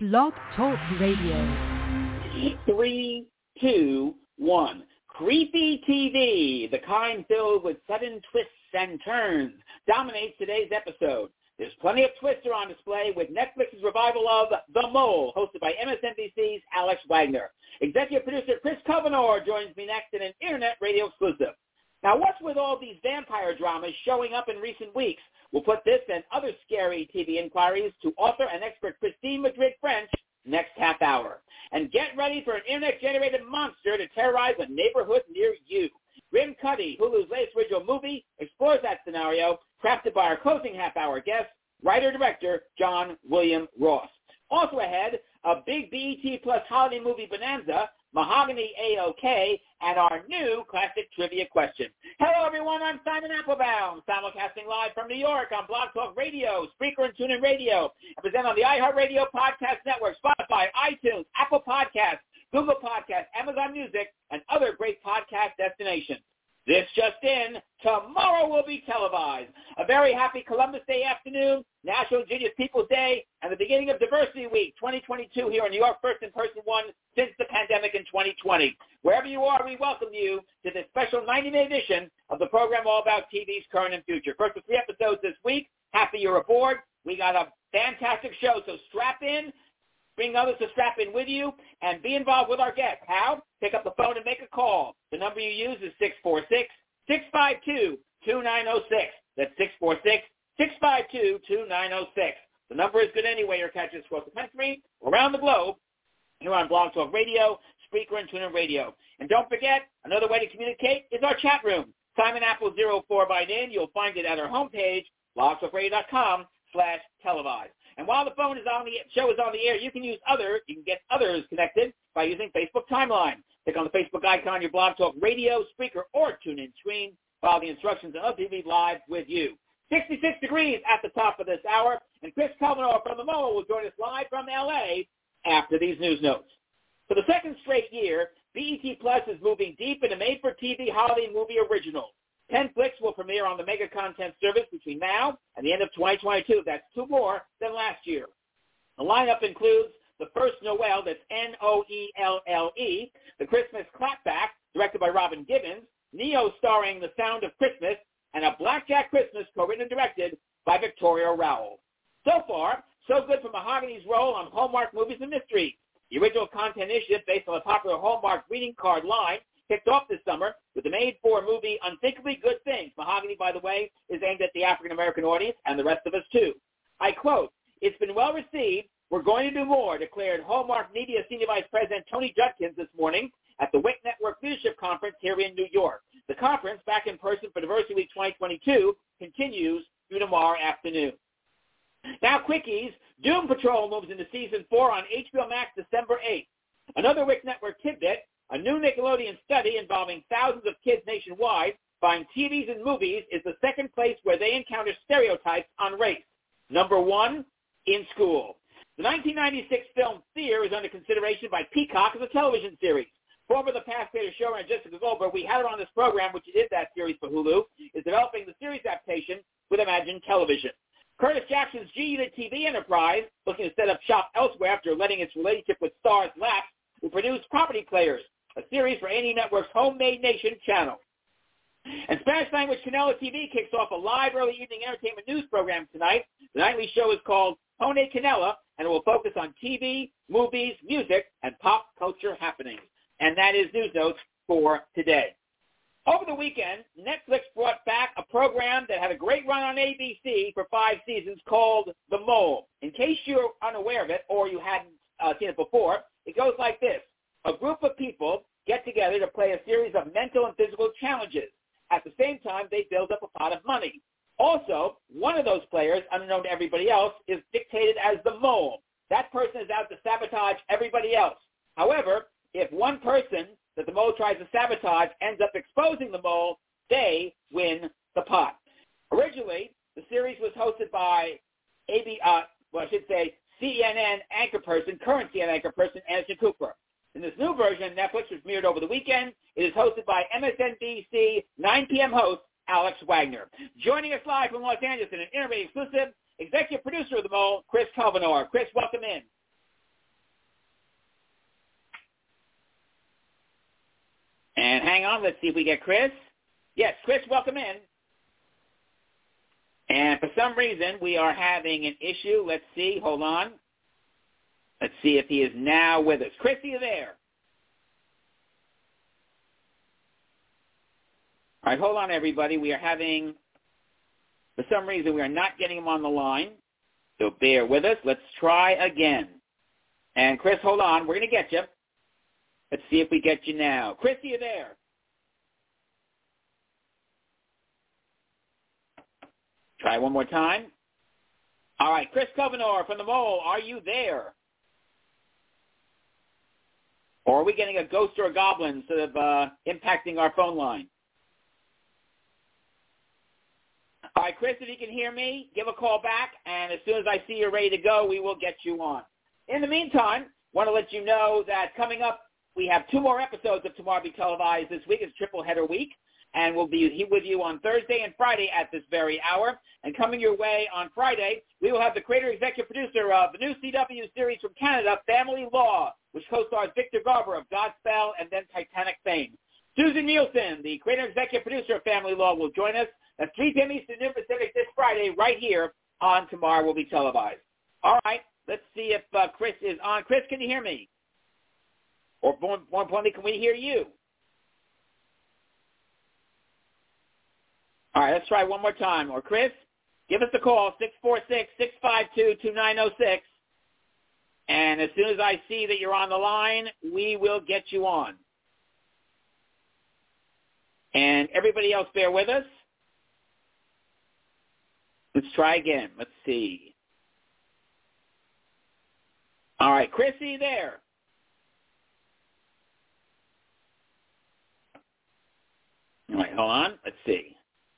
Blog Talk Radio. 3, 2, 1. Creepy TV, the kind filled with sudden twists and turns, dominates today's episode. There's plenty of twists on display with Netflix's revival of The Mole, hosted by MSNBC's Alex Wagner. Executive producer Chris Covenor joins me next in an Internet radio exclusive. Now, what's with all these vampire dramas showing up in recent weeks? We'll put this and other scary TV inquiries to author and expert Christine Madrid-French next half hour. And get ready for an Internet-generated monster to terrorize a neighborhood near you. Grim Cuddy, Hulu's latest original movie, explores that scenario, crafted by our closing half-hour guest, writer-director John William Ross. Also ahead, a big BET Plus holiday movie bonanza, Mahogany A-OK, and our new classic trivia question. Hello, everyone. I'm Simon Applebaum, simulcasting live from New York on Blog Talk Radio, Spreaker, and TuneIn Radio. I present on the iHeartRadio Podcast Network, Spotify, iTunes, Apple Podcasts, Google Podcasts, Amazon Music, and other great podcast destinations. This just in, tomorrow will be televised. A very happy Columbus Day afternoon, National Indigenous Peoples Day, and the beginning of Diversity Week 2022 here in New York, first in-person one since the pandemic in 2020. Wherever you are, we welcome you to this special 90-minute edition of the program all about TV's current and future. First of 3 episodes this week. Happy you're aboard. We got a fantastic show, so strap in. Bring others to strap in with you, and be involved with our guests. How? Pick up the phone and make a call. The number you use is 646-652-2906. That's 646-652-2906. The number is good anyway. You're catching us across the country, around the globe, here on Blog Talk Radio, Spreaker, and TuneIn Radio. And don't forget, another way to communicate is our chat room. Simon Apple 04 by name. You'll find it at our homepage, blogtalkradio.com/televised. And while the phone is on the show is on the air, you can get others connected by using Facebook Timeline. Click on the Facebook icon on your Blog Talk Radio, Spreaker, or TuneIn screen. Follow the instructions and be live with you. 66 degrees at the top of this hour, and Chris Covenor from The Mole will join us live from L.A. after these news notes. For the second straight year, BET Plus is moving deep into made-for-TV holiday movie originals. 10 flicks will premiere on the mega content service between now and the end of 2022. That's 2 more than last year. The lineup includes The First Noel, that's Noelle, The Christmas Clapback, directed by Robin Gibbons, Neo starring The Sound of Christmas, and A Blackjack Christmas, co-written and directed by Victoria Rowell. So far, so good for Mahogany's role on Hallmark Movies and Mysteries. The original content initiative, based on the popular Hallmark greeting card line, kicked off this summer with the made-for movie Unthinkably Good Things. Mahogany, by the way, is aimed at the African-American audience and the rest of us, too. I quote, "It's been well received. We're going to do more," declared Hallmark Media Senior Vice President Tony Judkins this morning at the WIC Network Leadership Conference here in New York. The conference, back in person for Diversity Week 2022, continues through tomorrow afternoon. Now, quickies, Doom Patrol moves into Season 4 on HBO Max December 8th. Another WIC Network tidbit, a new Nickelodeon study involving thousands of kids nationwide buying TVs and movies is the second place where they encounter stereotypes on race. Number 1, in school. The 1996 film Fear is under consideration by Peacock as a television series. Former The Past Creator showrunner Jessica Goldberg, we had her on this program, which did that series for Hulu, is developing the series adaptation with Imagine Television. Curtis Jackson's G-Unit TV enterprise, looking to set up shop elsewhere after letting its relationship with Starz lapse, will produce Property Players, a series for A&E Network's Homemade Nation channel. And Spanish-language Canela TV kicks off a live early evening entertainment news program tonight. The nightly show is called Pone Canela, and it will focus on TV, movies, music, and pop culture happenings. And that is News Notes for today. Over the weekend, Netflix brought back a program that had a great run on ABC for 5 seasons called The Mole. In case you're unaware of it or you hadn't seen it before, it goes like this. A group of people get together to play a series of mental and physical challenges. At the same time, they build up a pot of money. Also, one of those players, unknown to everybody else, is dictated as the mole. That person is out to sabotage everybody else. However, if one person that the mole tries to sabotage ends up exposing the mole, they win the pot. Originally, the series was hosted by CNN anchor person, current CNN anchor person, Anderson Cooper. In this new version, Netflix was premiered over the weekend. It is hosted by MSNBC 9 p.m. host Alex Wagner. Joining us live from Los Angeles in an interview exclusive, executive producer of The Mole, Chris Covenor. Chris, welcome in. hang on. Let's see if we get Chris. Yes, Chris, welcome in. And for some reason, we are having an issue. Let's see. Hold on. Let's see if he is now with us. Chris, are you there? All right, hold on, everybody. We are having, for some reason, we are not getting him on the line. So bear with us. Let's try again. And, Chris, hold on. We're going to get you. Let's see if we get you now. Chris, are you there? Try one more time. All right, Chris Covenor from The Mole, are you there? Or are we getting a ghost or a goblin sort of impacting our phone line? All right, Chris, if you can hear me, give a call back, and as soon as I see you're ready to go, we will get you on. In the meantime, want to let you know that coming up, we have 2 more episodes of Tomorrow Be Televised this week. It's triple header week, and we'll be with you on Thursday and Friday at this very hour. And coming your way on Friday, we will have the creator executive producer of the new CW series from Canada, Family Law, which co-stars Victor Garber of Godspell and then Titanic fame. Susan Nielsen, the creator executive producer of Family Law, will join us at 3 p.m. Eastern, noon Pacific this Friday right here on Tomorrow Will Be Televised. All right, let's see if Chris is on. Chris, can you hear me? Or more importantly, can we hear you? All right, let's try one more time. Or Chris, give us a call, 646-652-2906. And as soon as I see that you're on the line, we will get you on. And everybody else, bear with us. Let's try again. Let's see. All right, Chris, are you there? All right, hold on. Let's see.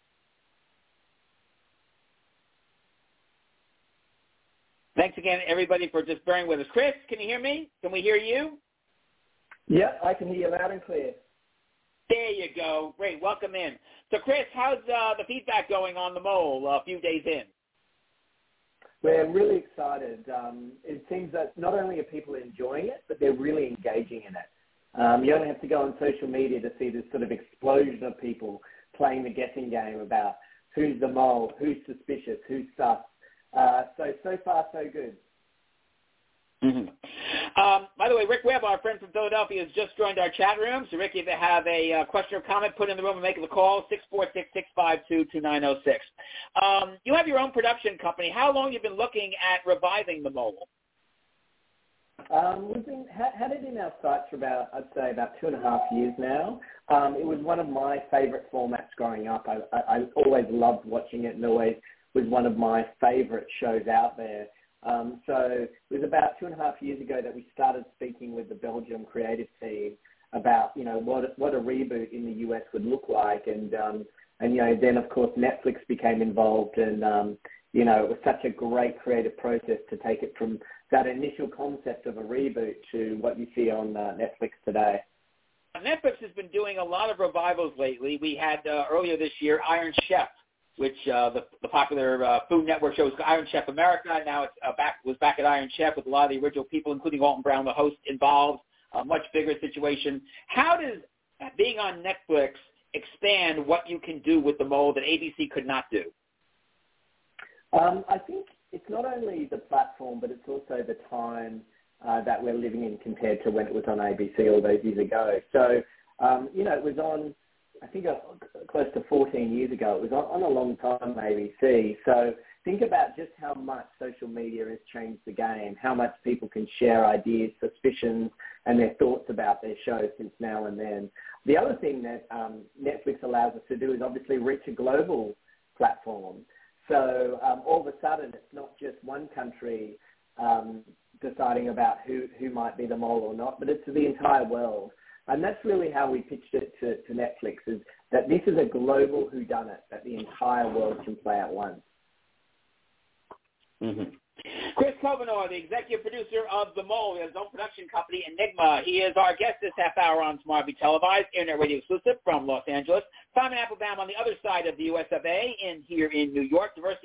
Thanks again, everybody, for just bearing with us. Chris, can you hear me? Can we hear you? Yeah, I can hear you loud and clear. There you go. Great. Welcome in. So, Chris, how's the feedback going on The Mole a few days in? We're really excited. It seems that not only are people enjoying it, but they're really engaging in it. You only have to go on social media to see this sort of explosion of people playing the guessing game about who's the mole, who's suspicious, who's sus. So far, so good. Mm-hmm. By the way, Rick Webb, our friend from Philadelphia, has just joined our chat room. So, Rick, if you have a question or comment, put in the room and make the call, 646-652-2906. You have your own production company. How long have you been looking at reviving The Mole? We've been had it in our sights for about 2.5 years now. It was one of my favourite formats growing up. I always loved watching it and always was one of my favourite shows out there. So it was about 2.5 years ago that we started speaking with the Belgium creative team about, what a reboot in the US would look like. And then, of course, Netflix became involved. And, it was such a great creative process to take it from that initial concept of a reboot to what you see on Netflix today. Netflix has been doing a lot of revivals lately. We had earlier this year Iron Chef, which the popular Food Network show was Iron Chef America. Now it's back at Iron Chef with a lot of the original people, including Alton Brown, the host, involved. A much bigger situation. How does being on Netflix expand what you can do with The Mole that ABC could not do? I think it's not only the platform, but it's also the time that we're living in compared to when it was on ABC all those years ago. So, it was on, I think close to 14 years ago. It was on a long time on ABC. So think about just how much social media has changed the game, how much people can share ideas, suspicions, and their thoughts about their show since now and then. The other thing that Netflix allows us to do is obviously reach a global platform. So all of a sudden, it's not just one country deciding about who might be the mole or not, but it's the entire world. And that's really how we pitched it to Netflix, is that this is a global whodunit that the entire world can play at once. Mm-hmm. Chris Covenor, the executive producer of The Mole, his own production company, Enigma. He is our guest this half hour on Tomorrow Be Televised, Internet Radio exclusive from Los Angeles. Simon Applebaum on the other side of the US of A, here in New York, Diversity Week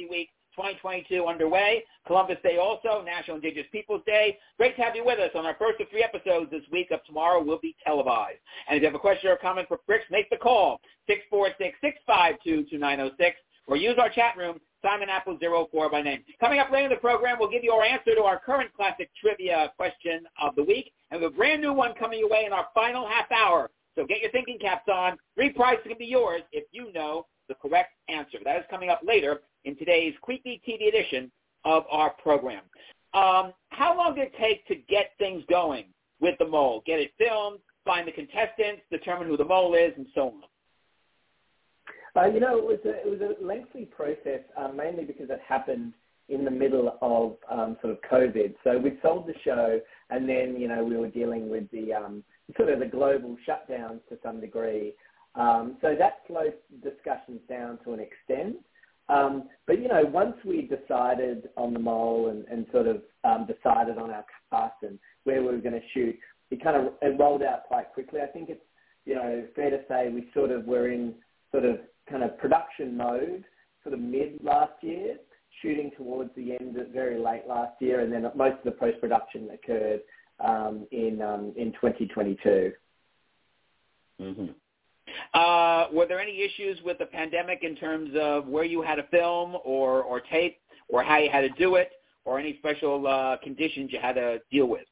2022 underway. Columbus Day also, National Indigenous Peoples Day. Great to have you with us on our first of 3 episodes this week. Up tomorrow will be televised. And if you have a question or comment for Bricks, make the call, 646-652-2906, or use our chat room, Simon Apple 04 by name. Coming up later in the program, we'll give you our answer to our current classic trivia question of the week, and we have a brand new one coming your way in our final half hour. So get your thinking caps on. 3 prizes can be yours if you know the correct answer. That is coming up later in today's Creepy TV edition of our program. How long did it take to get things going with the mole? Get it filmed, find the contestants, determine who the mole is, and so on. It was a lengthy process, mainly because it happened in the middle of sort of COVID. So we sold the show, and then we were dealing with the sort of the global shutdowns to some degree. So that slowed discussions down to an extent. But once we decided on the mole and sort of decided on our cast and where we were going to shoot, it rolled out quite quickly. I think it's fair to say we sort of were in sort of kind of production mode sort of mid last year, shooting towards the end, very late last year, and then most of the post-production occurred in 2022. Mm-hmm. Were there any issues with the pandemic in terms of where you had to film or tape, or how you had to do it, or any special conditions you had to deal with?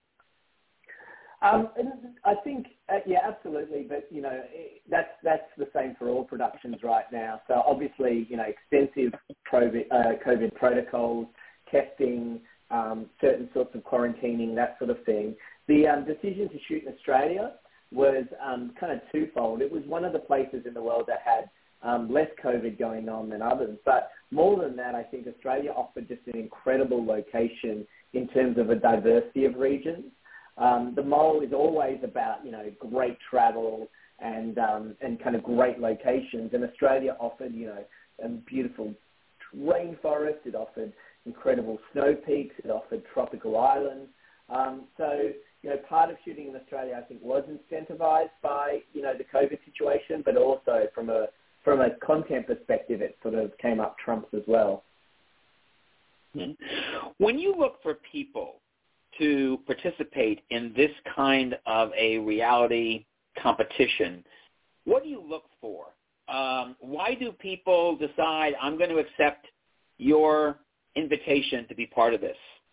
I think, yeah, absolutely. But, that's the same for all productions right now. So obviously, extensive COVID protocols, testing, certain sorts of quarantining, that sort of thing. The decision to shoot in Australia was kind of twofold. It was one of the places in the world that had less COVID going on than others. But more than that, I think Australia offered just an incredible location in terms of a diversity of regions. The mole is always about, great travel and kind of great locations. And Australia offered, a beautiful rainforest. It offered incredible snow peaks. It offered tropical islands. So, part of shooting in Australia, I think, was incentivized by, the COVID situation, but also from a content perspective, it sort of came up trumps as well. When you look for people to participate in this kind of a reality competition, what do you look for? Why do people decide, I'm going to accept your invitation to be part of this?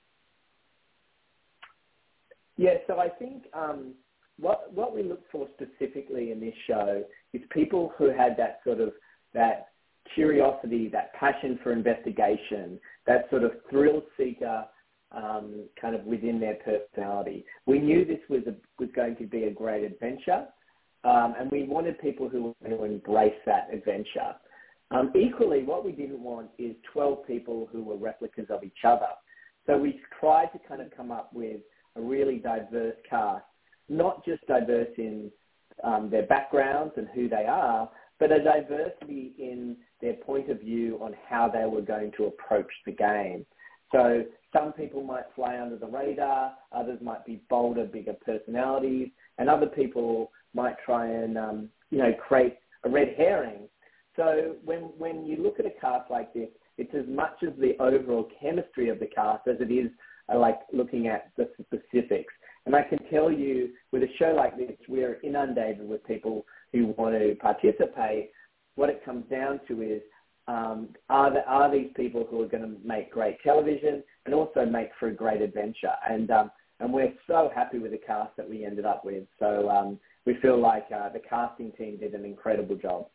Yeah, so I think what we look for specifically in this show is people who had that sort of that curiosity, that passion for investigation, that sort of thrill seeker kind of within their personality. We knew this was going to be a great adventure, and we wanted people who were going to embrace that adventure. Equally, what we didn't want is 12 people who were replicas of each other. So we tried to kind of come up with a really diverse cast, not just diverse in their backgrounds and who they are, but a diversity in their point of view on how they were going to approach the game. So some people might fly under the radar, others might be bolder, bigger personalities, and other people might try and, create a red herring. So when you look at a cast like this, it's as much as the overall chemistry of the cast as it is like looking at the specifics. And I can tell you, with a show like this, we're inundated with people who want to participate. What it comes down to is, are these people who are going to make great television and also make for a great adventure? And we're so happy with the cast that we ended up with. So we feel like the casting team did an incredible job.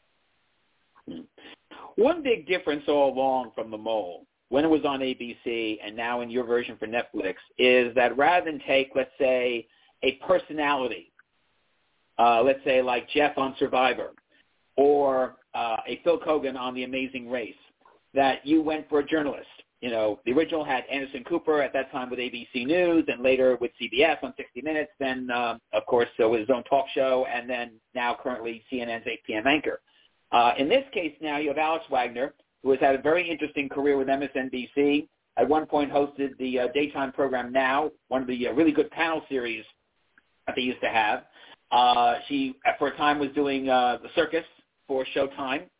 One big difference all along from The Mole, when it was on ABC and now in your version for Netflix, is that rather than take, let's say, a personality, let's say like Jeff on Survivor, or a Phil Kogan on The Amazing Race, that you went for a journalist. The original had Anderson Cooper at that time with ABC News, and later with CBS on 60 Minutes, then, of course, with his own talk show, and then now currently CNN's 8 p.m. anchor. In this case now, you have Alex Wagner, who has had a very interesting career with MSNBC, at one point hosted the daytime program Now, one of the really good panel series that they used to have. She, for a time, was doing The Circus for Showtime.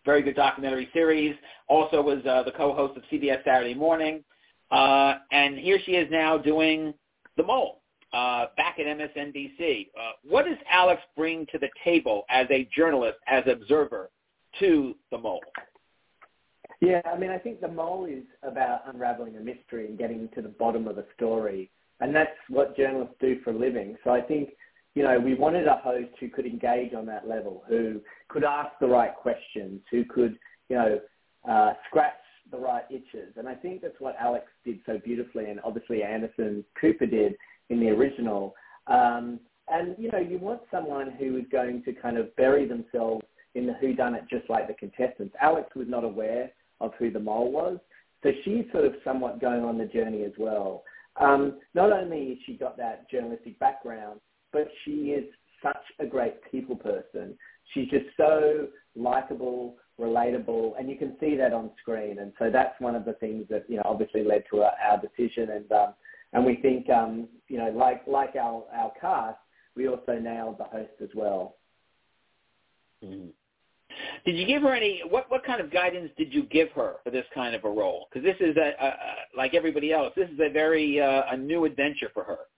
very good documentary series. Also was the co-host of CBS Saturday Morning. And here she is now doing The Mole back at MSNBC. What does Alex bring to the table as a journalist, as an observer to The Mole? Yeah, I mean, I think The Mole is about unraveling a mystery and getting to the bottom of a story. And that's what journalists do for a living. So I think, we wanted a host who could engage on that level, who could ask the right questions, who could, scratch the right itches. And I think that's what Alex did so beautifully, and obviously Anderson Cooper did in the original. And, you want someone who is going to kind of bury themselves in the whodunit just like the contestants. Alex was not aware of who the mole was, so she's sort of somewhat going on the journey as well. Not only has she got that journalistic background, but she is such a great people person. She's just so likable, relatable, and you can see that on screen. And so that's one of the things that, obviously led to our decision. And we think, like our cast, we also nailed the host as well. Mm-hmm. Did you give her any, what kind of guidance did you give her for this kind of a role? Because this is, like everybody else, this is a very a new adventure for her.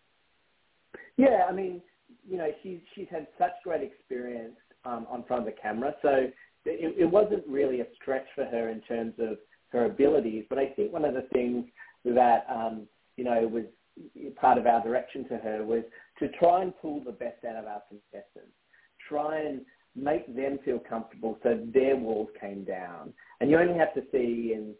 Yeah, I mean, she's had such great experience on front of the camera, so it wasn't really a stretch for her in terms of her abilities. But I think one of the things that, was part of our direction to her was to try and pull the best out of our contestants, try and make them feel comfortable so their walls came down. And you only have to see in,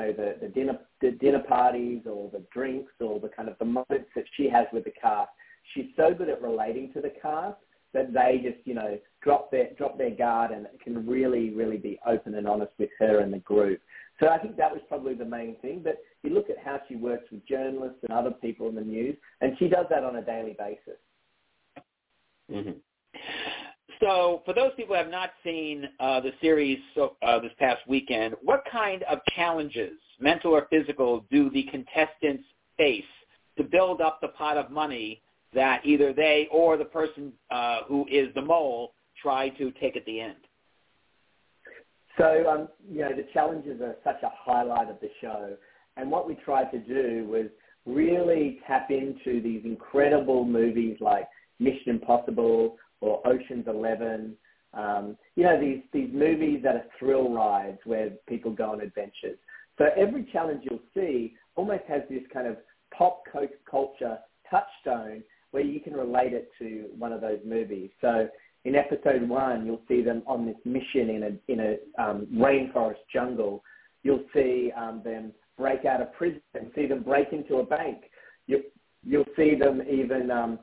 the dinner parties or the drinks or the kind of the moments that she has with the cast. She's so good at relating to the cast that they just, drop their guard and can really, really be open and honest with her and the group. So I think that was probably the main thing. But you look at how she works with journalists and other people in the news, and she does that on a daily basis. Mm-hmm. So for those people who have not seen the series this past weekend, what kind of challenges, mental or physical, do the contestants face to build up the pot of money that either they or the person who is the mole try to take at the end? So, the challenges are such a highlight of the show. And what we tried to do was really tap into these incredible movies like Mission Impossible or Ocean's 11, these movies that are thrill rides where people go on adventures. So every challenge you'll see almost has this kind of pop culture touchstone where you can relate it to one of those movies. So in episode 1, you'll see them on this mission in a rainforest jungle. You'll see them break out of prison and see them break into a bank. You'll see them even,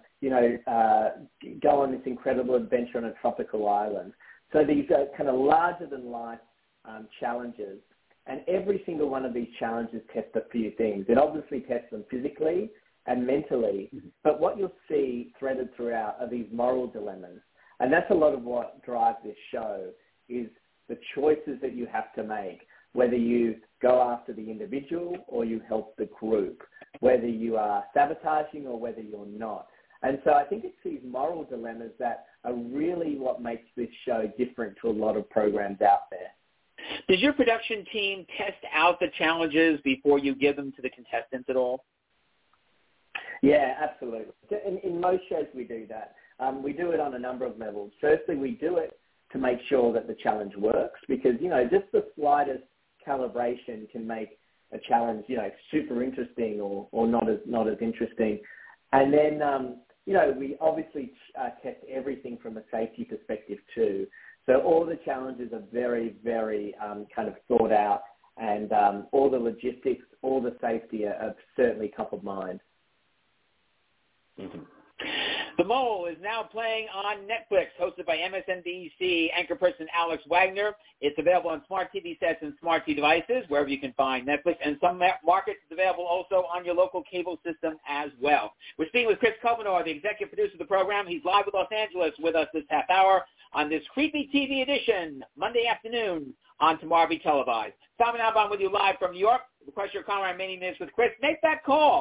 go on this incredible adventure on a tropical island. So these are kind of larger-than-life challenges. And every single one of these challenges tests a few things. It obviously tests them physically and mentally, but what you'll see threaded throughout are these moral dilemmas. And that's a lot of what drives this show, is the choices that you have to make, whether you go after the individual or you help the group, whether you are sabotaging or whether you're not. And so I think it's these moral dilemmas that are really what makes this show different to a lot of programs out there. Does your production team test out the challenges before you give them to the contestants at all? Yeah, absolutely. In most shows we do that. We do it on a number of levels. Firstly, we do it to make sure that the challenge works because, just the slightest calibration can make a challenge, super interesting or not as interesting. And then, we obviously test everything from a safety perspective too. So all the challenges are very, very kind of thought out, and all the logistics, all the safety are certainly top of mind. Mm-hmm. The Mole is now playing on Netflix, hosted by MSNBC anchor person Alex Wagner. It's available on smart TV sets and smart TV devices, wherever you can find Netflix. And some markets it's available also on your local cable system as well. We're speaking with Chris Kovenor, the executive producer of the program. He's live with Los Angeles with us this half hour on this Creepy TV edition, Monday afternoon on Tomorrow Be Televised. Simon Alban with you live from New York. Request your comment on Many Minutes with Chris. Make that call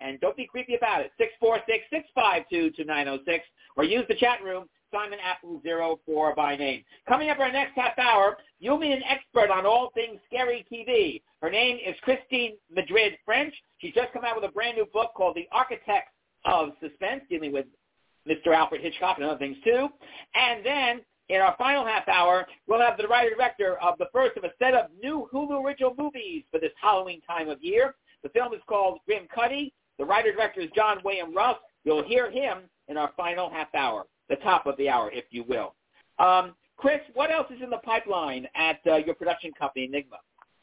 and don't be creepy about it, 646-652-2906, or use the chat room, Simon Apple 04 by name. Coming up our next half hour, you'll meet an expert on all things scary TV. Her name is Christine Madrid French. She's just come out with a brand new book called The Architects of Suspense, dealing with Mr. Alfred Hitchcock and other things too. And then in our final half hour, we'll have the writer-director of the first of a set of new Hulu original movies for this Halloween time of year. The film is called Grim Cuddy. The writer-director is John William Ruff. You'll hear him in our final half hour, the top of the hour, if you will. Chris, what else is in the pipeline at your production company, Enigma?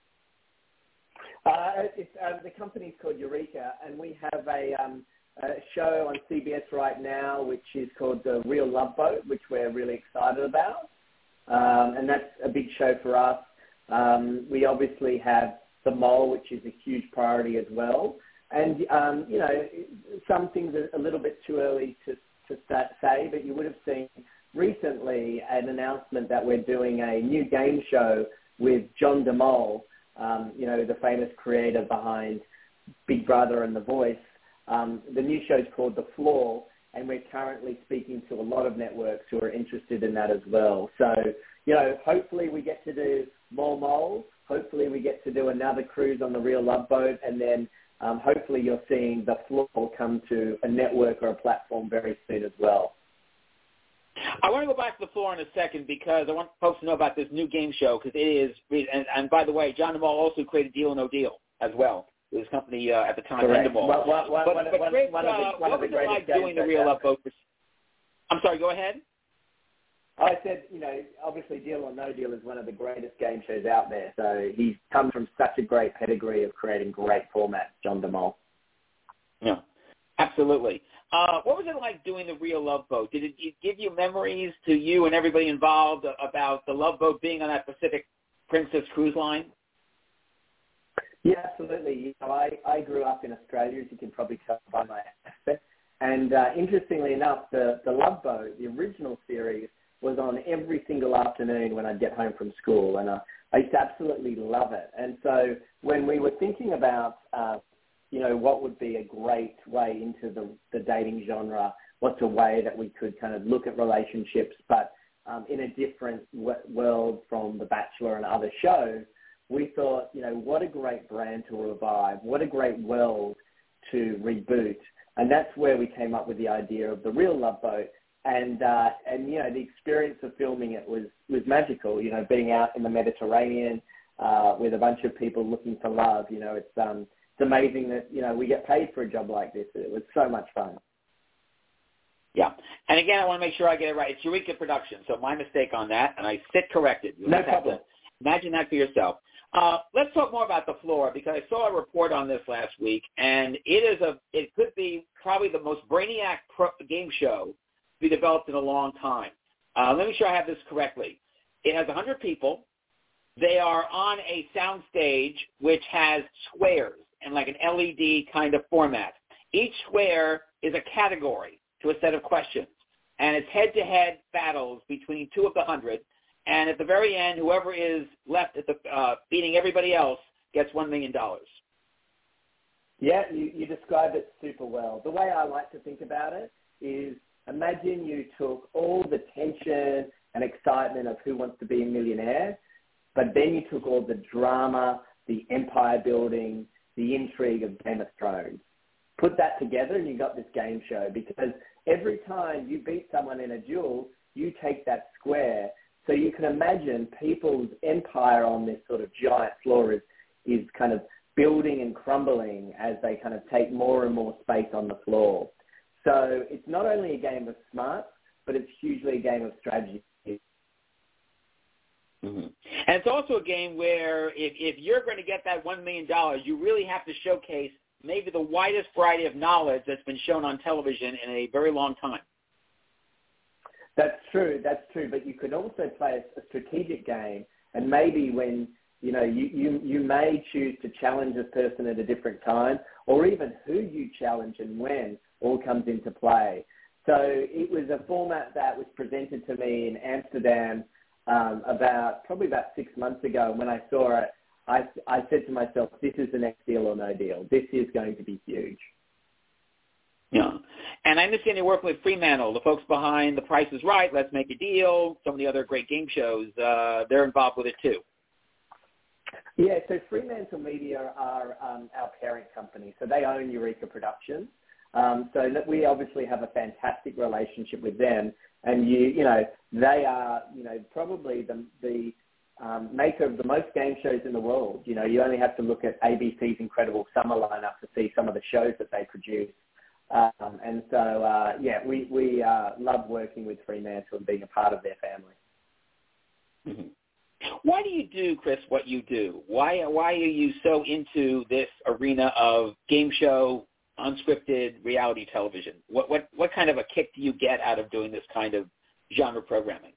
The company's called Eureka, and we have a show on CBS right now, which is called The Real Love Boat, which we're really excited about. And that's a big show for us. We obviously have The Mole, which is a huge priority as well. And, some things are a little bit too early to say, but you would have seen recently an announcement that we're doing a new game show with John DeMol, the famous creator behind Big Brother and The Voice. The new show is called The Floor, and we're currently speaking to a lot of networks who are interested in that as well. So, hopefully we get to do more moles. Hopefully we get to do another cruise on The Real Love Boat, and then hopefully you're seeing The Floor come to a network or a platform very soon as well. I want to go back to The Floor in a second because I want folks to know about this new game show because it is, and by the way, John DeMol also created Deal or No Deal as well. His company at the time, Endemol. But Chris, what was it like doing The Real Love Boat? I'm sorry, go ahead. I said, obviously Deal or No Deal is one of the greatest game shows out there. So he's come from such a great pedigree of creating great formats, John DeMol. Yeah, absolutely. What was it like doing The Real Love Boat? Did it give you memories to you and everybody involved about the Love Boat being on that Pacific Princess cruise line? Yeah, absolutely. I grew up in Australia, as you can probably tell by my accent. And interestingly enough, the Love Boat, the original series, was on every single afternoon when I'd get home from school. And I used to absolutely love it. And so when we were thinking about, what would be a great way into the dating genre, what's a way that we could kind of look at relationships, but in a different world from The Bachelor and other shows, we thought, what a great brand to revive, what a great world to reboot. And that's where we came up with the idea of The Real Love Boat. And the experience of filming it was magical, being out in the Mediterranean with a bunch of people looking for love. It's amazing that, we get paid for a job like this. It was so much fun. Yeah. And again, I want to make sure I get it right. It's Eureka Productions, so my mistake on that, and I sit corrected. No problem. Imagine that for yourself. Let's talk more about The Floor because I saw a report on this last week, and it could be probably the most brainiac game show to be developed in a long time. Let me make sure I have this correctly. It has 100 people. They are on a sound stage which has squares and like an LED kind of format. Each square is a category to a set of questions, and it's head-to-head battles between two of the 100. And at the very end, whoever is left at beating everybody else gets $1 million. Yeah, you described it super well. The way I like to think about it is imagine you took all the tension and excitement of Who Wants to Be a Millionaire, but then you took all the drama, the empire building, the intrigue of Game of Thrones. Put that together and you got this game show because every time you beat someone in a duel, you take that square. So you can imagine people's empire on this sort of giant floor is kind of building and crumbling as they kind of take more and more space on the floor. So it's not only a game of smarts, but it's hugely a game of strategy. Mm-hmm. And it's also a game where if you're going to get that $1 million, you really have to showcase maybe the widest variety of knowledge that's been shown on television in a very long time. That's true. But you could also play a strategic game, and maybe when you may choose to challenge a person at a different time, or even who you challenge and when all comes into play. So it was a format that was presented to me in Amsterdam probably about 6 months ago. And when I saw it, I said to myself, this is the next Deal or No Deal. This is going to be huge. Yeah. And I understand you're working with Fremantle, the folks behind The Price is Right, Let's Make a Deal, some of the other great game shows. They're involved with it too. Yeah, so Fremantle Media are our parent company. So they own Eureka Productions. So that we obviously have a fantastic relationship with them. And, they are, probably the maker of the most game shows in the world. You only have to look at ABC's incredible summer lineup to see some of the shows that they produce. We love working with Fremantle and being a part of their family. Mm-hmm. Why do you do, Chris, what you do? Why are you so into this arena of game show, unscripted reality television? What kind of a kick do you get out of doing this kind of genre programming?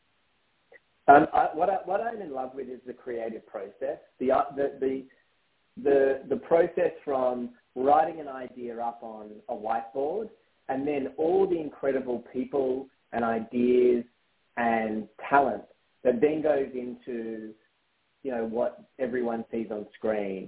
What I'm in love with is the creative process. The process from writing an idea up on a whiteboard, and then all the incredible people and ideas and talent that then goes into, what everyone sees on screen.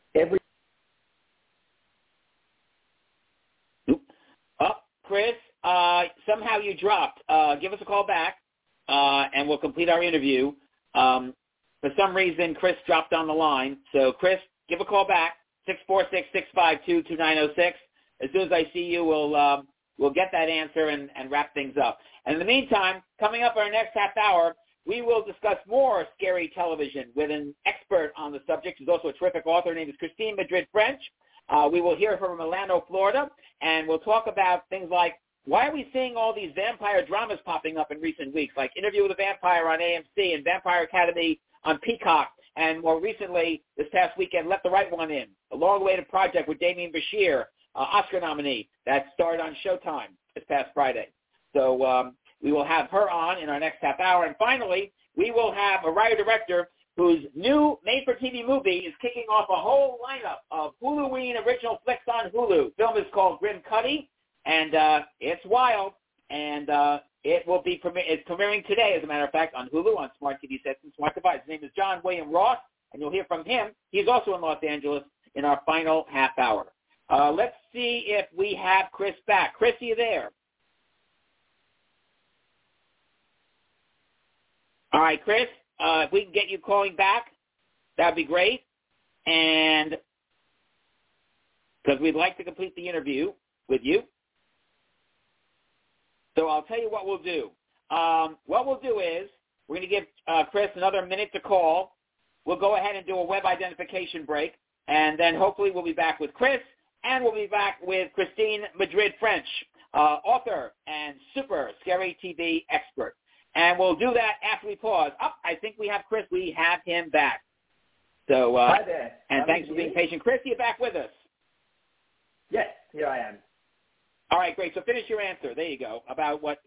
Chris, somehow you dropped. Give us a call back, and we'll complete our interview. For some reason, Chris dropped on the line. So, Chris, give a call back, 646-652-2906. As soon as I see you, we'll get that answer and wrap things up. And in the meantime, coming up our next half hour, we will discuss more scary television with an expert on the subject, who's also a terrific author. Her name is Christine Madrid-French. We will hear from Orlando, Florida, and we'll talk about things like, why are we seeing all these vampire dramas popping up in recent weeks, like Interview with a Vampire on AMC and Vampire Academy on Peacock, and more recently, this past weekend, Let the Right One In, a long-awaited project with Damien Bashir, Oscar nominee, that starred on Showtime this past Friday. So we will have her on in our next half hour. And finally, we will have a writer-director whose new made-for-TV movie is kicking off a whole lineup of Huluween original flicks on Hulu. The film is called Grim Cuddy, and it's wild, and it will be it's premiering today, as a matter of fact, on Hulu, on smart TV sets and smart devices. His name is John William Ross, and you'll hear from him. He's also in Los Angeles in our final half hour. Let's see if we have Chris back. Chris, are you there? All right, Chris, if we can get you calling back, that would be great. And because we'd like to complete the interview with you. So I'll tell you what we'll do. What we'll do is we're going to give Chris another minute to call. We'll go ahead and do a web identification break, and then hopefully we'll be back with Chris, and we'll be back with Christine Madrid-French, author and super scary TV expert. And we'll do that after we pause. I think we have Chris. We have him back. So, hi there. And thanks for being patient. Chris, you're back with us. Yes, here I am. All right, great. So finish your answer. There you go. About what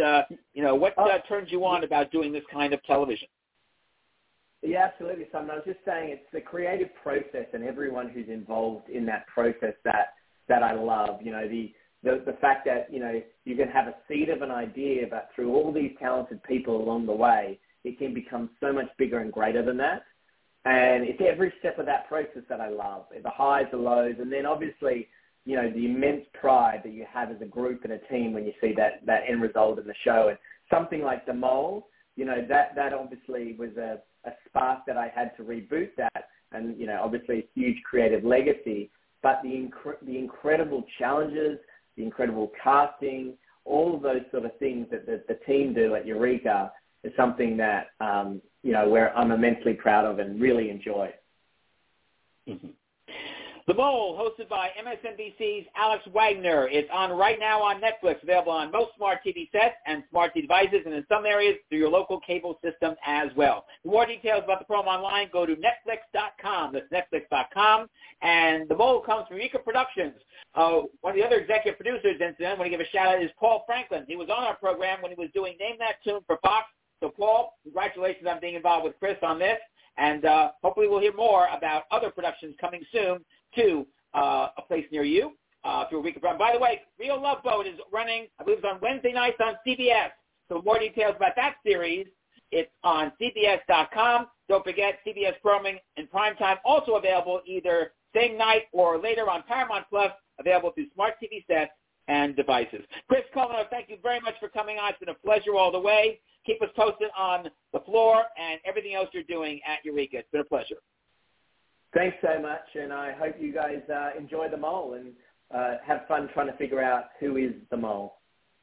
turns you on about doing this kind of television? Yeah, absolutely, Simon. I was just saying it's the creative process and everyone who's involved in that process that I love. The fact that, you can have a seed of an idea, but through all these talented people along the way, it can become so much bigger and greater than that. And it's every step of that process that I love, the highs, the lows, and then obviously, the immense pride that you have as a group and a team when you see that end result in the show. And something like The Mole, that obviously was a spark that I had to reboot that, and, obviously a huge creative legacy. But the incredible challenges, the incredible casting, all of those sort of things that the team do at Eureka is something that, where I'm immensely proud of and really enjoy. Mm-hmm. The Mole, hosted by MSNBC's Alex Wagner. It's on right now on Netflix, available on most smart TV sets and smart devices, and in some areas through your local cable system as well. For more details about the program online, go to Netflix.com. That's Netflix.com. And The Mole comes from Eureka Productions. One of the other executive producers, incidentally, I want to give a shout-out, is Paul Franklin. He was on our program when he was doing Name That Tune for Fox. So, Paul, congratulations on being involved with Chris on this. And hopefully we'll hear more about other productions coming soon to a place near you through Eureka. By the way, Real Love Boat is running, I believe it's on Wednesday nights on CBS. So more details about that series, it's on CBS.com. Don't forget, CBS programming in primetime, also available either same night or later on Paramount Plus, available through smart TV sets and devices. Chris Kovner, thank you very much for coming on. It's been a pleasure all the way. Keep us posted on the floor and everything else you're doing at Eureka. It's been a pleasure. Thanks so much, and I hope you guys enjoy the mole and have fun trying to figure out who is the mole.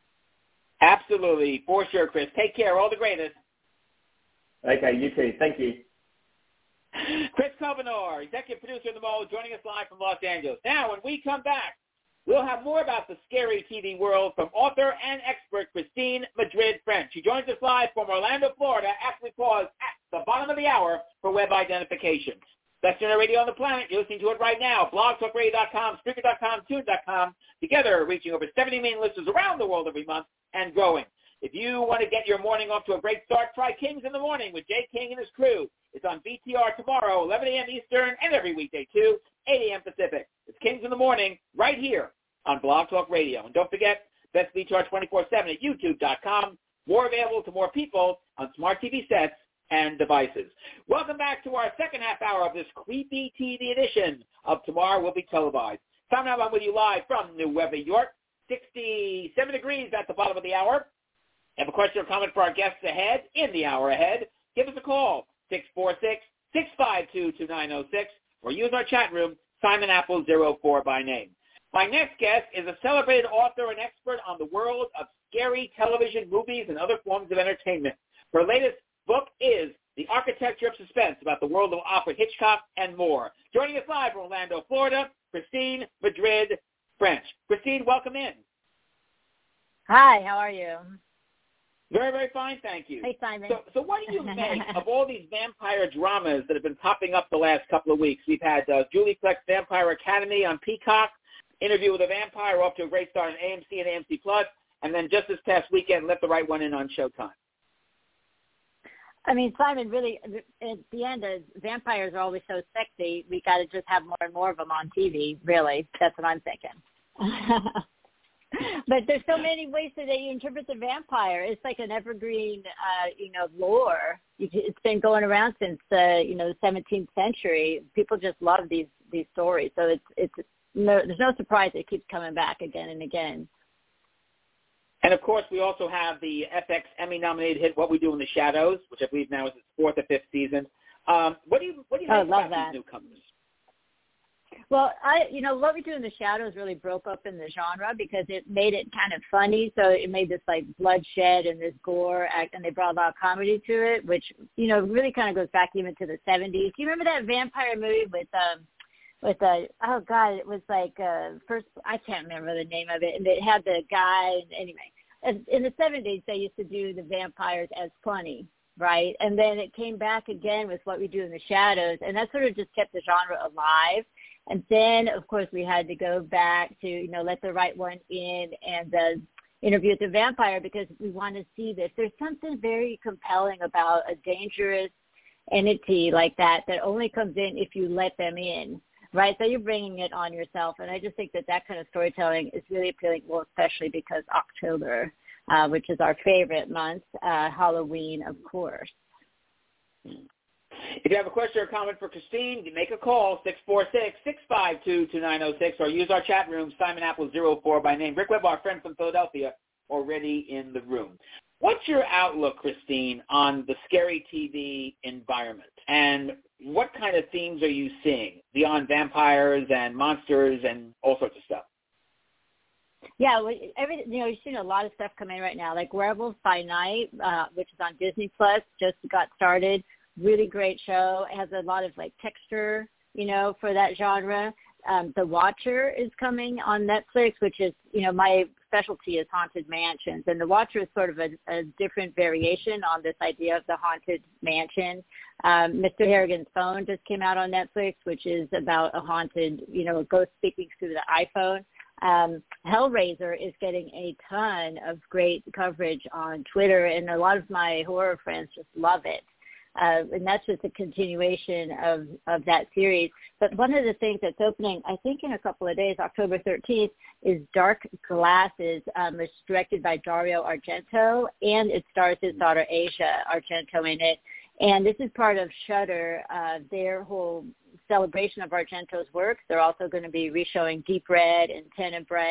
Absolutely, for sure, Chris. Take care. All the greatest. Okay, you too. Thank you. Chris Kovner, executive producer of The Mole, joining us live from Los Angeles. Now, when we come back, we'll have more about the scary TV world from author and expert Christine Madrid-French. She joins us live from Orlando, Florida, after we pause at the bottom of the hour for web identification. Best internet radio on the planet. You're listening to it right now. BlogTalkRadio.com, Spreaker.com, Tune.com. Together, reaching over 70 million listeners around the world every month and growing. If you want to get your morning off to a great start, try Kings in the Morning with Jay King and his crew. It's on BTR tomorrow, 11 a.m. Eastern, and every weekday, too, 8 a.m. Pacific. It's Kings in the Morning right here on Blog Talk Radio. And don't forget, Best BTR 24/7 at YouTube.com. More available to more people on smart TV sets and devices. Welcome back to our second half hour of this creepy TV edition of Tomorrow Will Be Televised. Tom and I'm with you live from New York, New York. 67 degrees at the bottom of the hour. Have a question or comment for our guests ahead, in the hour ahead, give us a call, 646-652-2906, or use our chat room, Simon Apple 04 by name. My next guest is a celebrated author and expert on the world of scary television, movies, and other forms of entertainment. Her latest book is The Architecture of Suspense, about the world of Alfred Hitchcock and more. Joining us live from Orlando, Florida, Christine Madrid-French. Christine, welcome in. Hi, how are you? Very, very fine, thank you. Hey, Simon. So what do you make of all these vampire dramas that have been popping up the last couple of weeks? We've had Julie Fleck's Vampire Academy on Peacock, Interview with a Vampire off to a great start on AMC and AMC+, and then just this past weekend, Let the Right One In on Showtime. I mean, Simon, really, at the end, vampires are always so sexy, we got to just have more and more of them on TV, really. That's what I'm thinking. But there's so many ways that you interpret the vampire. It's like an evergreen, lore. It's been going around since, the 17th century. People just love these stories. So there's no surprise it keeps coming back again and again. And, of course, we also have the FX Emmy-nominated hit What We Do in the Shadows, which I believe now is its 4th or 5th season. What do you think about these newcomers? Well, What We Do in the Shadows really broke up in the genre because it made it kind of funny. So it made this like bloodshed and this gore act, and they brought a lot of comedy to it, which, really kind of goes back even to the 70s. Do you remember that vampire movie it was like first, I can't remember the name of it, and it had the guy, anyway. In the 70s, they used to do the vampires as funny, right? And then it came back again with What We Do in the Shadows, and that sort of just kept the genre alive. And then, of course, we had to go back to, Let the Right One In and the Interview with the Vampire because we want to see this. There's something very compelling about a dangerous entity like that only comes in if you let them in, right? So you're bringing it on yourself. And I just think that kind of storytelling is really appealing, well, especially because October, which is our favorite month, Halloween, of course. If you have a question or comment for Christine, make a call, 646-652-2906, or use our chat room, Simon Apple 04 by name. Rick Webb, our friend from Philadelphia, already in the room. What's your outlook, Christine, on the scary TV environment? And what kind of themes are you seeing beyond vampires and monsters and all sorts of stuff? Yeah, you've seen a lot of stuff come in right now, like Werewolves by Night, which is on Disney Plus, just got started. Really great show. It has a lot of like texture, for that genre. The Watcher is coming on Netflix, which is, my specialty is haunted mansions. And The Watcher is sort of a different variation on this idea of the haunted mansion. Mr. Harrigan's Phone just came out on Netflix, which is about a haunted, a ghost speaking through the iPhone. Hellraiser is getting a ton of great coverage on Twitter, and a lot of my horror friends just love it. And that's just a continuation of that series. But one of the things that's opening, I think in a couple of days, October 13th, is Dark Glasses. It's directed by Dario Argento, and it stars his daughter Asia Argento in it. And this is part of Shudder, their whole celebration of Argento's works. They're also going to be reshowing Deep Red and Tenebrae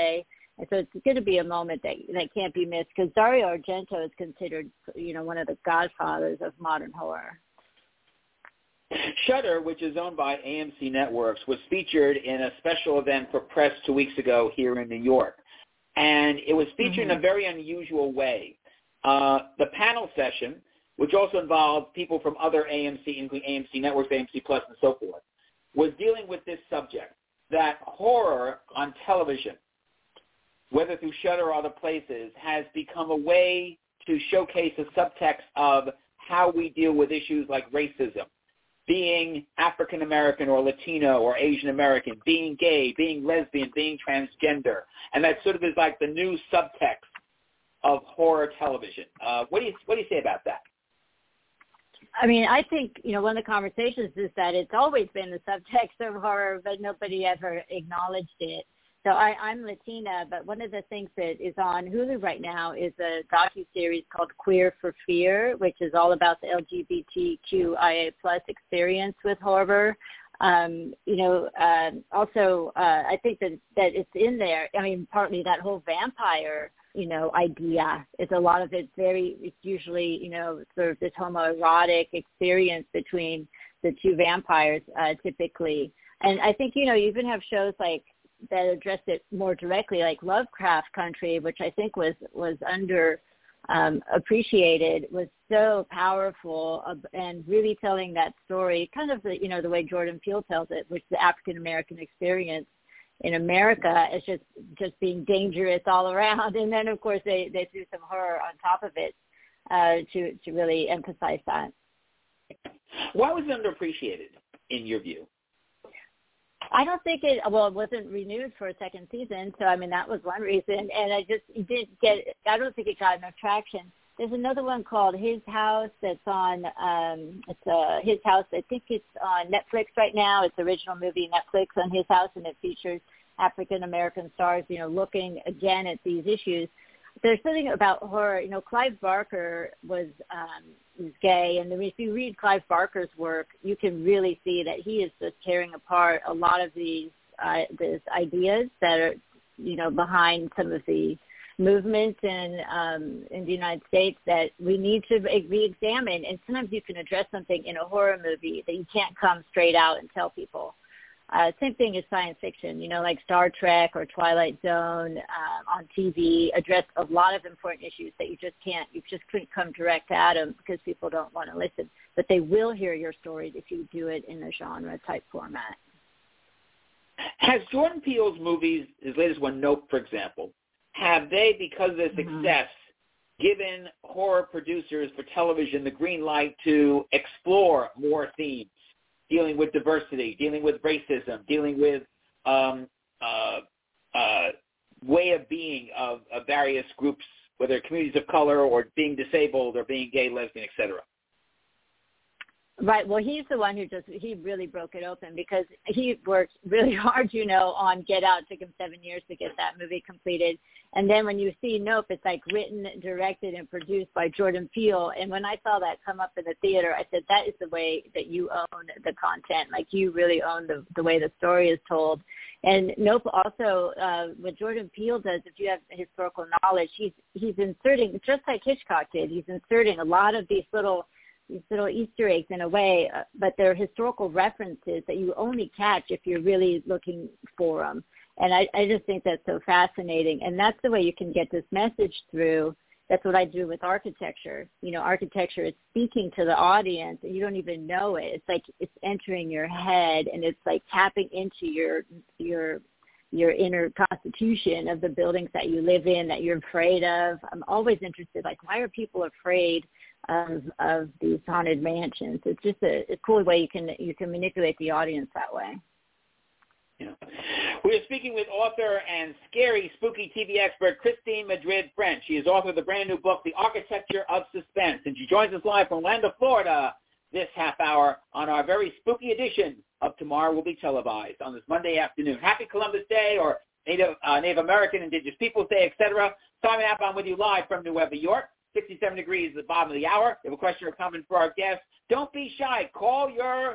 And so it's going to be a moment that can't be missed because Dario Argento is considered, one of the godfathers of modern horror. Shudder, which is owned by AMC Networks, was featured in a special event for press 2 weeks ago here in New York. And it was featured in a very unusual way. The panel session, which also involved people from other AMC, including AMC Networks, AMC Plus, and so forth, was dealing with this subject, that horror on television, whether through Shudder or other places, has become a way to showcase a subtext of how we deal with issues like racism, being African American or Latino or Asian American, being gay, being lesbian, being transgender. And that sort of is like the new subtext of horror television. What do you say about that? I mean, I think, one of the conversations is that it's always been the subtext of horror, but nobody ever acknowledged it. So I'm Latina, but one of the things that is on Hulu right now is a docuseries called Queer for Fear, which is all about the LGBTQIA plus experience with horror. Also, I think that it's in there. I mean, partly that whole vampire, idea. It's a lot of it's usually, sort of this homoerotic experience between the two vampires, typically. And I think, you even have shows like that addressed it more directly, like Lovecraft Country, which I think was under appreciated, was so powerful and really telling that story, kind of the way Jordan Peele tells it, which the African American experience in America is just being dangerous all around. And then of course they threw some horror on top of it to really emphasize that. Why was it underappreciated in your view? I don't think it wasn't renewed for a second season. So, I mean, that was one reason. And I don't think it got enough traction. There's another one called His House that's on, His House. I think it's on Netflix right now. It's original movie Netflix on His House, and it features African-American stars, looking again at these issues. There's something about horror. Clive Barker was gay, and if you read Clive Barker's work, you can really see that he is just tearing apart a lot of these ideas that are, behind some of the movements in the United States that we need to re-examine. And sometimes you can address something in a horror movie that you can't come straight out and tell people. Same thing as science fiction, like Star Trek or Twilight Zone on TV address a lot of important issues that you just couldn't come direct at them because people don't want to listen. But they will hear your stories if you do it in a genre-type format. Has Jordan Peele's movies, his latest one, Nope, for example, have they, because of their success, given horror producers for television the green light to explore more themes? Dealing with diversity, dealing with racism, dealing with way of being of various groups, whether communities of color or being disabled or being gay, lesbian, etc. Right. Well, he's the one he really broke it open because he worked really hard, on Get Out. It took him 7 years to get that movie completed. And then when you see Nope, it's like written, directed, and produced by Jordan Peele. And when I saw that come up in the theater, I said, that is the way that you own the content. Like, you really own the way the story is told. And Nope also, what Jordan Peele does, if you have historical knowledge, he's inserting, just like Hitchcock did, he's inserting a lot of these little Easter eggs in a way, but they're historical references that you only catch if you're really looking for them. And I just think that's so fascinating. And that's the way you can get this message through. That's what I do with architecture. Architecture is speaking to the audience, and you don't even know it. It's like it's entering your head, and it's like tapping into your inner constitution of the buildings that you live in, that you're afraid of. I'm always interested, like, why are people afraid of these haunted mansions? It's just a cool way you can manipulate the audience that way. Yeah. We are speaking with author and scary, spooky TV expert Christine Madrid-French. She is author of the brand new book, The Architecture of Suspense, and she joins us live from Orlando, Florida, this half hour on our very spooky edition of Tomorrow Will Be Televised on this Monday afternoon. Happy Columbus Day, or Native American, Indigenous Peoples Day, etc. Simon Applebaum with you live from New York. 67 degrees at the bottom of the hour. If you have a question or comment for our guests, don't be shy. Call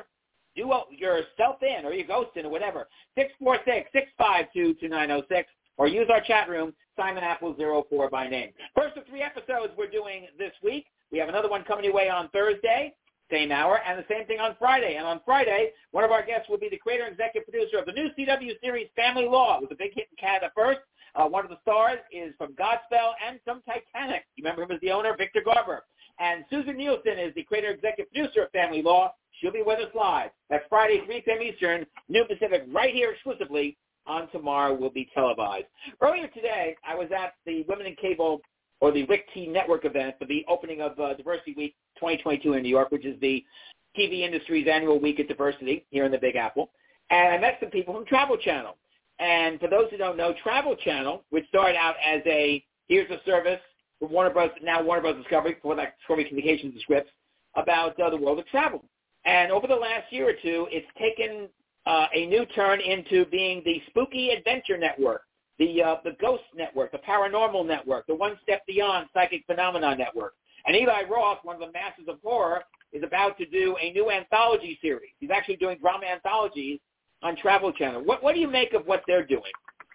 yourself in or your ghost in or whatever. 646-652-2906. or use our chat room, Simon Apple 04 by name. First of 3 episodes we're doing this week. We have another one coming your way on Thursday, same hour, and the same thing on Friday. And on Friday, one of our guests will be the creator and executive producer of the new CW series Family Law. It was a big hit in Canada first. One of the stars is from Godspell and from Titanic. You remember him as the owner, Victor Garber. And Susan Nielsen is the creator and executive producer of Family Law. She'll be with us live. That's Friday, 3 p.m. Eastern, noon Pacific, right here exclusively on Tomorrow Will Be Televised. Earlier today, I was at the Women in Cable, or the WIC-T Network event for the opening of Diversity Week 2022 in New York, which is the TV industry's annual week of diversity here in the Big Apple. And I met some people from Travel Channel. And for those who don't know, Travel Channel, which started out as here's a service for Warner Bros., now Warner Bros. Discovery, before that Discovery Communications and Scripts, about the world of travel. And over the last year or two, it's taken a new turn into being the Spooky Adventure Network, the Ghost Network, the Paranormal Network, the One Step Beyond Psychic Phenomena Network. And Eli Roth, one of the masters of horror, is about to do a new anthology series. He's actually doing drama anthologies on Travel Channel. What do you make of what they're doing?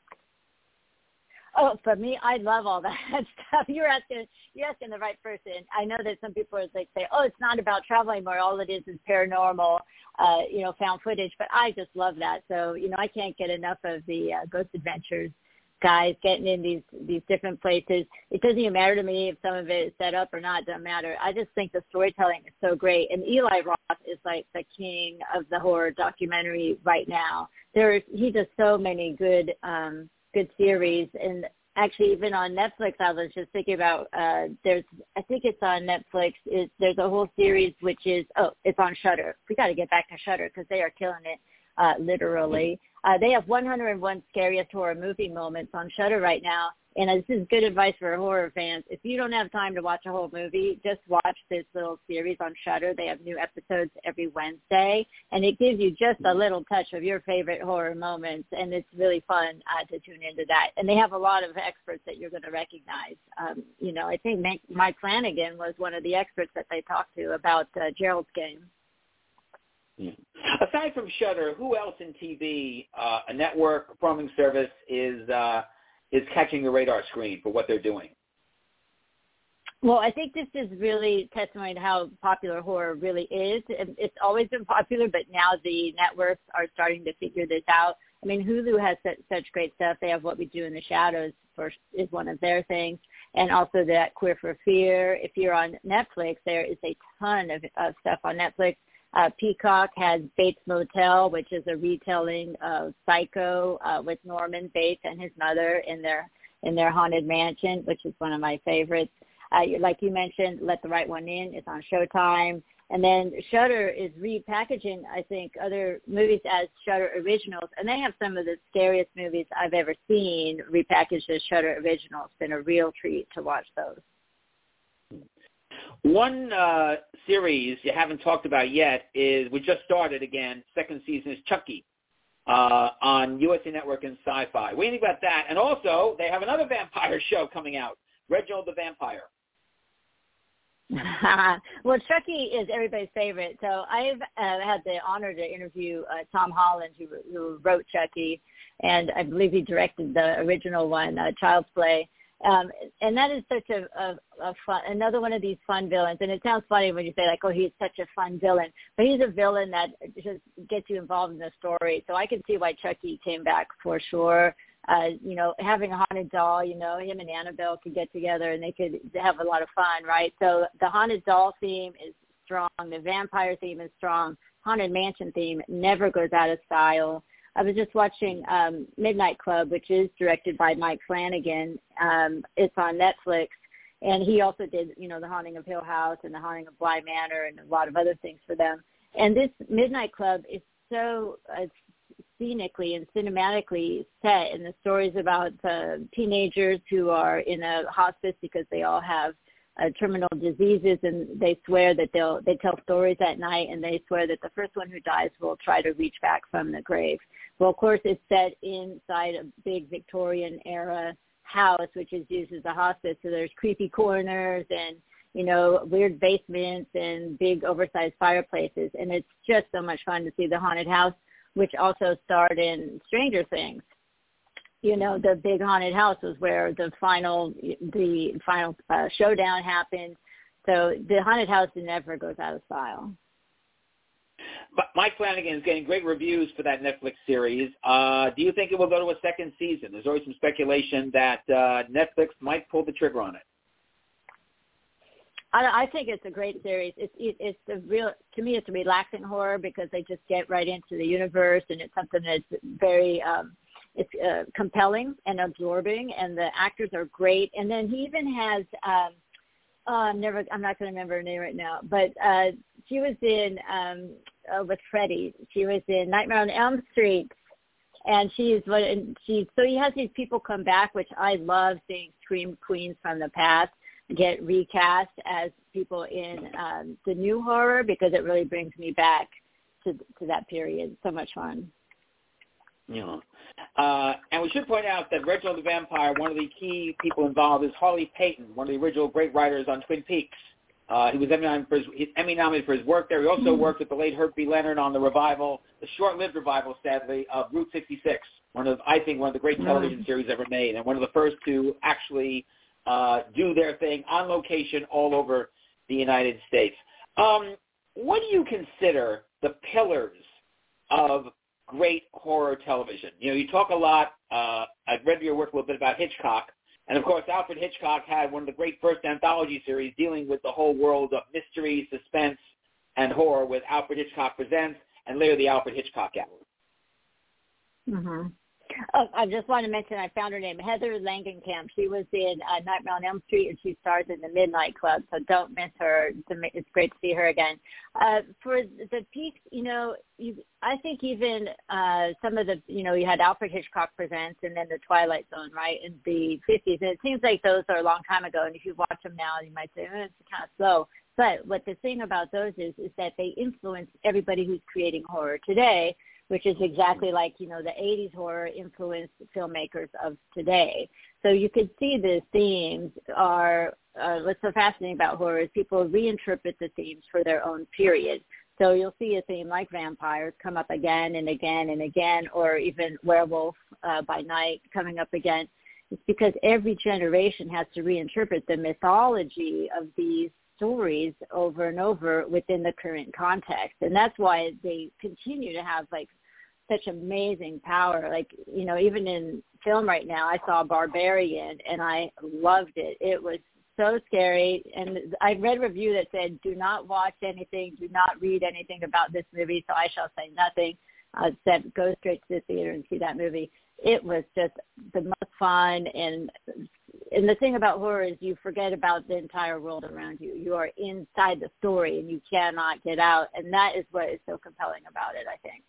Oh, for me, I love all that stuff. You're asking the right person. I know that some people say, oh, it's not about travel anymore. All it is paranormal, found footage. But I just love that. So, I can't get enough of the Ghost Adventures guys getting in these different places. It doesn't even matter to me if some of it is set up or not. It doesn't matter. I just think the storytelling is so great. And Eli Roth is like the king of the horror documentary right now. He does so many good series. And actually, even on Netflix, I was just thinking about, I think it's on Netflix, there's a whole series which is, it's on Shudder. We got to get back to Shudder because they are killing it, literally. They have 101 scariest horror movie moments on Shudder right now. And this is good advice for horror fans. If you don't have time to watch a whole movie, just watch this little series on Shudder. They have new episodes every Wednesday, and it gives you just a little touch of your favorite horror moments, and it's really fun to tune into that. And they have a lot of experts that you're going to recognize. I think Mike Flanagan was one of the experts that they talked to about Gerald's Game. Aside from Shudder, who else in TV, a network, a programming service, is catching the radar screen for what they're doing? Well, I think this is really testimony to how popular horror really is. It's always been popular, but now the networks are starting to figure this out. I mean, Hulu has such great stuff. They have What We Do in the Shadows is one of their things, and also that Queer for Fear. If you're on Netflix, there is a ton of stuff on Netflix. Peacock has Bates Motel, which is a retelling of Psycho with Norman Bates and his mother in their haunted mansion, which is one of my favorites. Like you mentioned, Let the Right One In is on Showtime. And then Shudder is repackaging, I think, other movies as Shudder Originals. And they have some of the scariest movies I've ever seen repackaged as Shudder Originals. It's been a real treat to watch those. One series you haven't talked about yet is, we just started again, second season is Chucky on USA Network and Sci-Fi. What do you think about that? And also, they have another vampire show coming out, Reginald the Vampire. Well, Chucky is everybody's favorite. So I've had the honor to interview Tom Holland, who wrote Chucky, and I believe he directed the original one, Child's Play. And that is such a fun, another one of these fun villains. And it sounds funny when you say, like, oh, he's such a fun villain. But he's a villain that just gets you involved in the story. So I can see why Chucky came back for sure. Having a haunted doll, him and Annabelle could get together and they could have a lot of fun, right? So the haunted doll theme is strong. The vampire theme is strong. Haunted mansion theme never goes out of style. I was just watching Midnight Club, which is directed by Mike Flanagan. It's on Netflix. And he also did, The Haunting of Hill House and The Haunting of Bly Manor and a lot of other things for them. And this Midnight Club is so scenically and cinematically set, and the stories about teenagers who are in a hospice because they all have terminal diseases, and they swear that they tell stories at night, and they swear that the first one who dies will try to reach back from the grave. Well, of course, it's set inside a big Victorian era house, which is used as a hospice. So there's creepy corners and, weird basements and big oversized fireplaces. And it's just so much fun to see the haunted house, which also starred in Stranger Things. the big haunted house was where the final showdown happened. So the haunted house never goes out of style. But Mike Flanagan is getting great reviews for that Netflix series. Do you think it will go to a second season? There's always some speculation that Netflix might pull the trigger on it. I think it's a great series. It's to me, it's a relaxing horror because they just get right into the universe, and it's something that's very compelling and absorbing, and the actors are great. And then he even has I'm not going to remember her name right now, but she was in with Freddie. She was in Nightmare on Elm Street, and so he has these people come back, which I love seeing scream queens from the past get recast as people in the new horror, because it really brings me back to that period. So much fun. Yeah. And we should point out that Reginald the Vampire, one of the key people involved is Harley Payton, one of the original great writers on Twin Peaks. He was Emmy nominated for his work there. He also worked with the late Herb B. Leonard on the short-lived revival, sadly, of Route 66, I think one of the great television series ever made, and one of the first to actually do their thing on location all over the United States. What do you consider the pillars of great horror television? You talk a lot. I've read your work a little bit about Hitchcock. And, of course, Alfred Hitchcock had one of the great first anthology series dealing with the whole world of mystery, suspense, and horror with Alfred Hitchcock Presents and later the Alfred Hitchcock Hour. Mm-hmm. Oh, I just want to mention I found her name, Heather Langenkamp. She was in Nightmare on Elm Street, and she stars in The Midnight Club, so don't miss her. It's great to see her again. For the Peaks, I think even some of the, you had Alfred Hitchcock Presents and then The Twilight Zone, right, in the 50s. And it seems like those are a long time ago, and if you watch them now, you might say, it's kind of slow. But what the thing about those is that they influence everybody who's creating horror today, which is exactly like, the 80s horror influenced filmmakers of today. So you could see the themes are, what's so fascinating about horror is people reinterpret the themes for their own period. So you'll see a theme like vampires come up again and again and again, or even Werewolf by Night coming up again. It's because every generation has to reinterpret the mythology of these stories over and over within the current context. And that's why they continue to have such amazing power. Even in film right now, I saw Barbarian and I loved it. It was so scary. And I read a review that said, do not watch anything, do not read anything about this movie, so I shall say nothing. Said go straight to the theater and see that movie. It was just the most fun, and the thing about horror is you forget about the entire world around you. You are inside the story and you cannot get out, and that is what is so compelling about it, I think.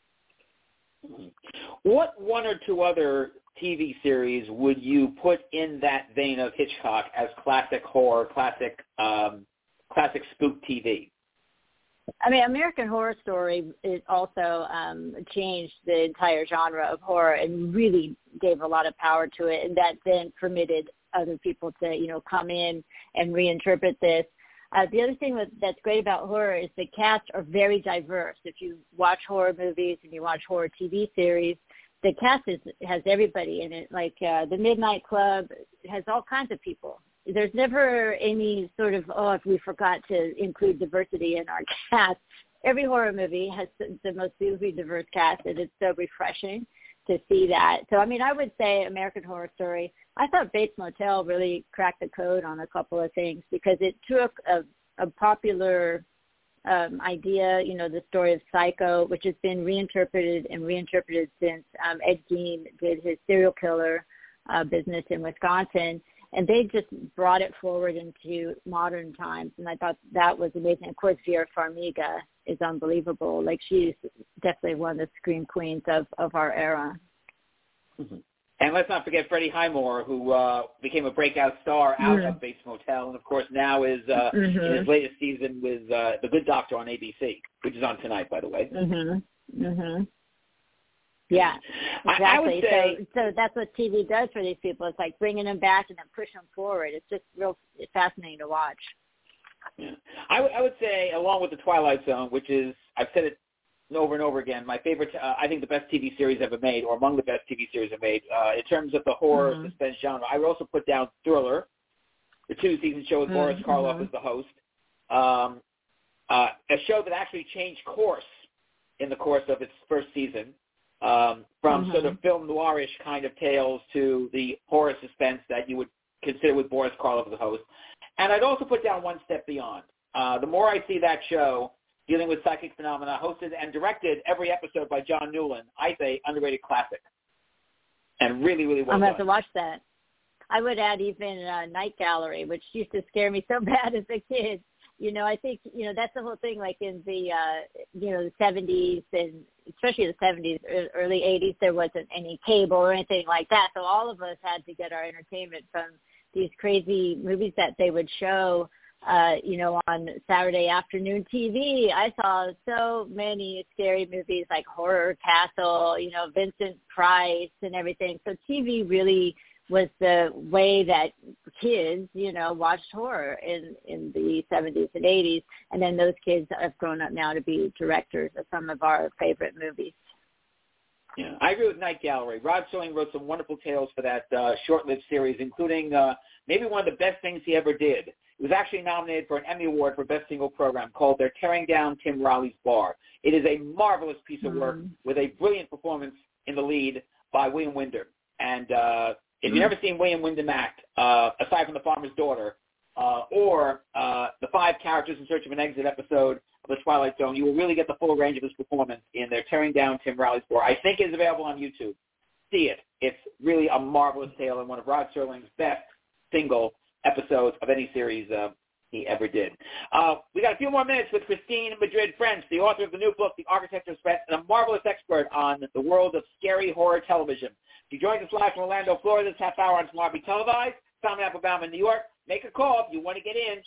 What one or two other TV series would you put in that vein of Hitchcock as classic horror, classic spook TV? I mean, American Horror Story is also changed the entire genre of horror and really gave a lot of power to it, and that then permitted other people to, come in and reinterpret this. The other thing that's great about horror is the casts are very diverse. If you watch horror movies and you watch horror TV series, the cast has everybody in it. Like The Midnight Club has all kinds of people. There's never any sort of, if we forgot to include diversity in our cast. Every horror movie has the most beautifully diverse cast, and it's so refreshing to see that. So, I mean, I would say American Horror Story. I thought Bates Motel really cracked the code on a couple of things because it took a popular idea, the story of Psycho, which has been reinterpreted since Ed Gein did his serial killer business in Wisconsin. And they just brought it forward into modern times, and I thought that was amazing. Of course, Vera Farmiga is unbelievable. She's definitely one of the scream queens of our era. Mm-hmm. And let's not forget Freddie Highmore, who became a breakout star out of Bates Motel, and of course now is in his latest season with The Good Doctor on ABC, which is on tonight, by the way. Mm-hmm. Mm-hmm. Yeah, exactly. I would say, so that's what TV does for these people. It's like bringing them back and then pushing them forward. It's just real fascinating to watch. Yeah. I would say, along with The Twilight Zone, which is, I've said it over and over again, my favorite, I think the best TV series ever made, or among the best TV series ever made, in terms of the horror suspense genre. I would also put down Thriller, the 2-season show with Boris Karloff as the host, a show that actually changed course in the course of its first season, from sort of film noirish kind of tales to the horror suspense that you would consider with Boris Karloff as the host. And I'd also put down One Step Beyond. The more I see that show dealing with psychic phenomena, hosted and directed every episode by John Newland, I say underrated classic. And really, really well done. I'm going to have to watch that. I would add even Night Gallery, which used to scare me so bad as a kid. You know, I think, you know, that's the whole thing, like in the, you know, the 70s and especially the 70s, early 80s, there wasn't any cable or anything like that. So all of us had to get our entertainment from these crazy movies that they would show, you know, on Saturday afternoon TV. I saw so many scary movies like Horror Castle, you know, Vincent Price and everything. So TV really was the way that kids, you know, watched horror in the 70s and 80s. And then those kids have grown up now to be directors of some of our favorite movies. Yeah, I agree with Night Gallery. Rod Serling wrote some wonderful tales for that short-lived series, including maybe one of the best things he ever did. It was actually nominated for an Emmy Award for Best Single Program called They're Tearing Down Tim Riley's Bar. It is a marvelous piece of work with a brilliant performance in the lead by William Wyndham. And if you've never seen William Wyndham act, aside from The Farmer's Daughter, or the 5 Characters in Search of an Exit episode of The Twilight Zone, you will really get the full range of his performance in They're Tearing Down Tim Riley's Bar. I think it's available on YouTube. See it. It's really a marvelous tale and one of Rod Serling's best single episodes of any series he ever did. We got a few more minutes with Christine Madrid-French, the author of the new book, The Architect of Suspense, and a marvelous expert on the world of scary horror television. She joins us live from Orlando, Florida, this half hour on Tomorrow Be Televised. Simon Applebaum in New York. Make a call if you want to get in,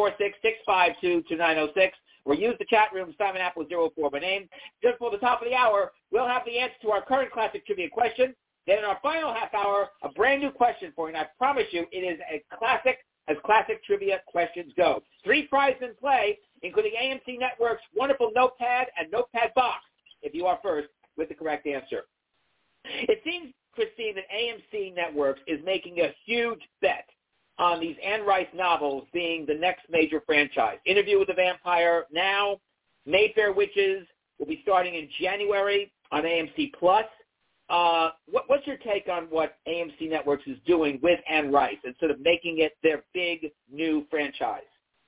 646-652-2906, or use the chat room, Simon Apple 04 by name. Just before the top of the hour, we'll have the answer to our current classic trivia question. Then in our final half hour, a brand new question for you, and I promise you it is a classic as classic trivia questions go. 3 prizes in play, including AMC Network's wonderful notepad and notepad box, if you are first with the correct answer. It seems, Christine, that AMC Networks is making a huge bet on these Anne Rice novels being the next major franchise. Interview with the Vampire now, Mayfair Witches will be starting in January on AMC+. What's your take on what AMC Networks is doing with Anne Rice and sort of making it their big new franchise?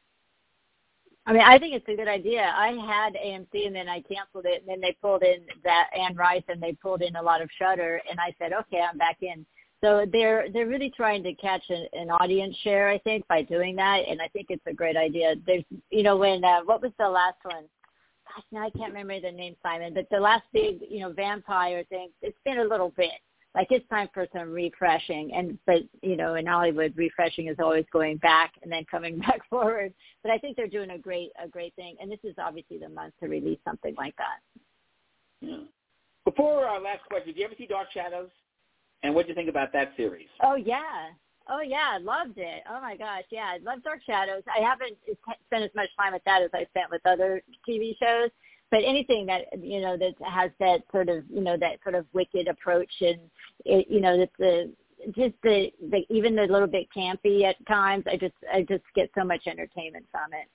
I mean, I think it's a good idea. I had AMC and then I canceled it, and then they pulled in that Anne Rice and they pulled in a lot of Shudder, and I said, okay, I'm back in. So they're really trying to catch an audience share, I think, by doing that, and I think it's a great idea. There's, you know, when what was the last one? Gosh, now I can't remember the name, Simon, but the last big, you know, vampire thing, it's been a little bit. Like, it's time for some refreshing. But, you know, in Hollywood, refreshing is always going back and then coming back forward. But I think they're doing a great thing. And this is obviously the month to release something like that. Yeah. Before our last question, did you ever see Dark Shadows? And what did you think about that series? Oh, yeah. I loved it. Oh, my gosh. Yeah, I love Dark Shadows. I haven't spent as much time with that as I spent with other TV shows. But anything that, you know, that has that sort of, you know, that sort of wicked approach, and, it, you know, that's the even the little bit campy at times, I just get so much entertainment from it.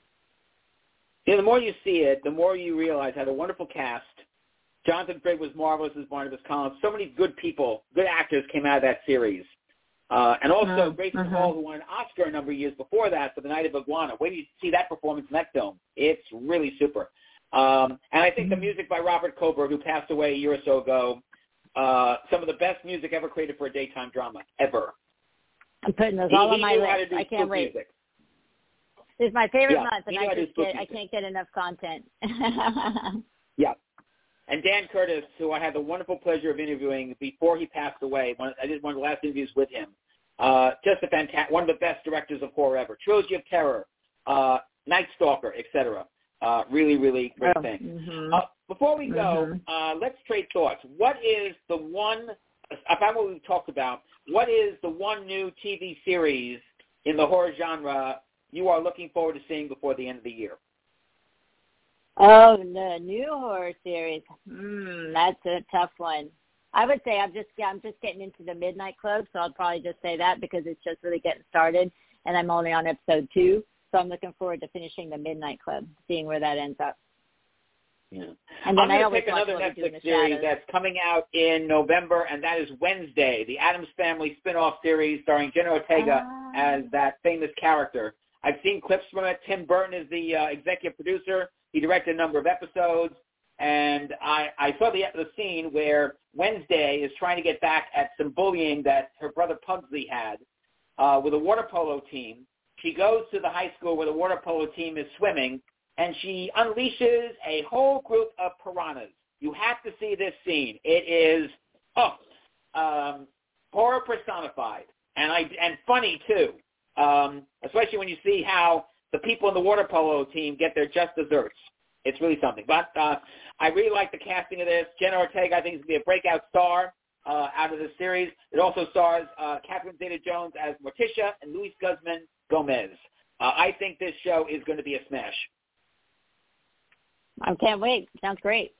Yeah, the more you see it, the more you realize how the wonderful cast. Jonathan Frakes was marvelous as Barnabas Collins. So many good people, good actors came out of that series. And also Grayson Hall, who won an Oscar a number of years before that for The Night of Iguana. Wait till you see that performance in that film. It's really super. And I think the music by Robert Coburn, who passed away a year or so ago, some of the best music ever created for a daytime drama, ever. I'm putting those all on my list. I can't wait. Music. It's my favorite month, and I can't get enough content. Yeah. And Dan Curtis, who I had the wonderful pleasure of interviewing before he passed away. I did one of the last interviews with him. Just one of the best directors of horror ever. Trilogy of Terror, Night Stalker, etc. Really, really great thing. Before we go, let's trade thoughts. What is the one, about what we've talked about, what is the one new TV series in the horror genre you are looking forward to seeing before the end of the year? Oh, the new horror series. That's a tough one. I would say I'm just getting into the Midnight Club, so I'll probably just say that because it's just really getting started, and I'm only on episode 2, so I'm looking forward to finishing the Midnight Club, seeing where that ends up. Yeah. And then I'm going to pick another Netflix series that's coming out in November, and that is Wednesday, the Addams Family spin-off series starring Jenna Ortega as that famous character. I've seen clips from it. Tim Burton is the executive producer. He directed a number of episodes, and I saw the scene where Wednesday is trying to get back at some bullying that her brother Pugsley had with a water polo team. She goes to the high school where the water polo team is swimming, and she unleashes a whole group of piranhas. You have to see this scene. It is horror personified, and funny too, especially when you see how the people in the water polo team get their just desserts. It's really something. But I really like the casting of this. Jenna Ortega, I think, is going to be a breakout star out of this series. It also stars Catherine Zeta-Jones as Morticia and Luis Guzman Gomez. I think this show is going to be a smash. I can't wait. Sounds great.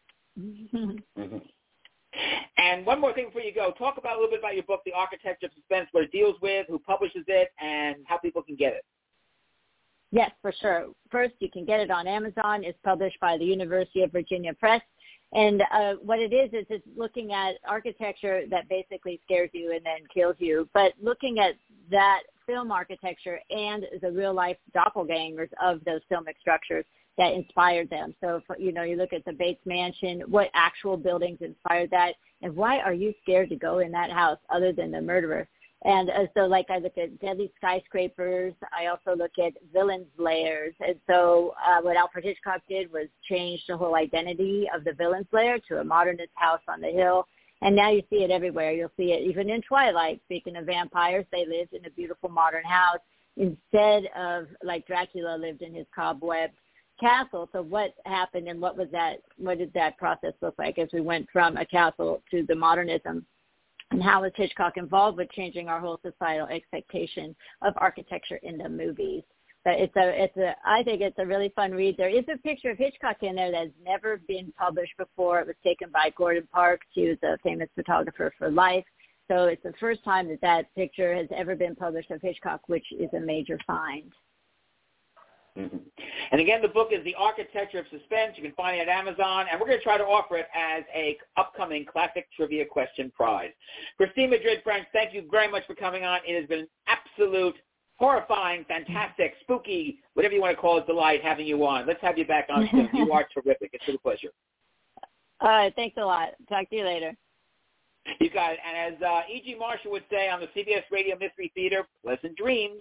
And one more thing before you go. Talk about a little bit about your book, The Architecture of Suspense, what it deals with, who publishes it, and how people can get it. Yes, for sure. First, you can get it on Amazon. It's published by the University of Virginia Press. And what it is it's looking at architecture that basically scares you and then kills you, but looking at that film architecture and the real-life doppelgangers of those filmic structures that inspired them. So, you look at the Bates Mansion, what actual buildings inspired that, and why are you scared to go in that house other than the murderer? And so, I look at deadly skyscrapers. I also look at villains' lairs. And so what Alfred Hitchcock did was change the whole identity of the villain's lair to a modernist house on the hill. And now you see it everywhere. You'll see it even in Twilight. Speaking of vampires, they lived in a beautiful modern house instead of like Dracula lived in his cobwebbed castle. So what happened and what did that process look like as we went from a castle to the modernism? And how was Hitchcock involved with changing our whole societal expectation of architecture in the movies? But I think it's a really fun read. There is a picture of Hitchcock in there that's never been published before. It was taken by Gordon Parks. He was a famous photographer for life. So it's the first time that picture has ever been published of Hitchcock, which is a major find. Mm-hmm. And again, the book is The Architecture of Suspense. You can find it at Amazon, and we're going to try to offer it as a upcoming classic trivia question prize. Christine Madrid-French, thank you very much for coming on. It has been an absolute, horrifying, fantastic, spooky, whatever you want to call it, delight having you on. Let's have you back on soon. You are terrific. It's been a pleasure. All right, thanks a lot. Talk to you later. You got it. And as E.G. Marshall would say on the CBS Radio Mystery Theater, pleasant dreams.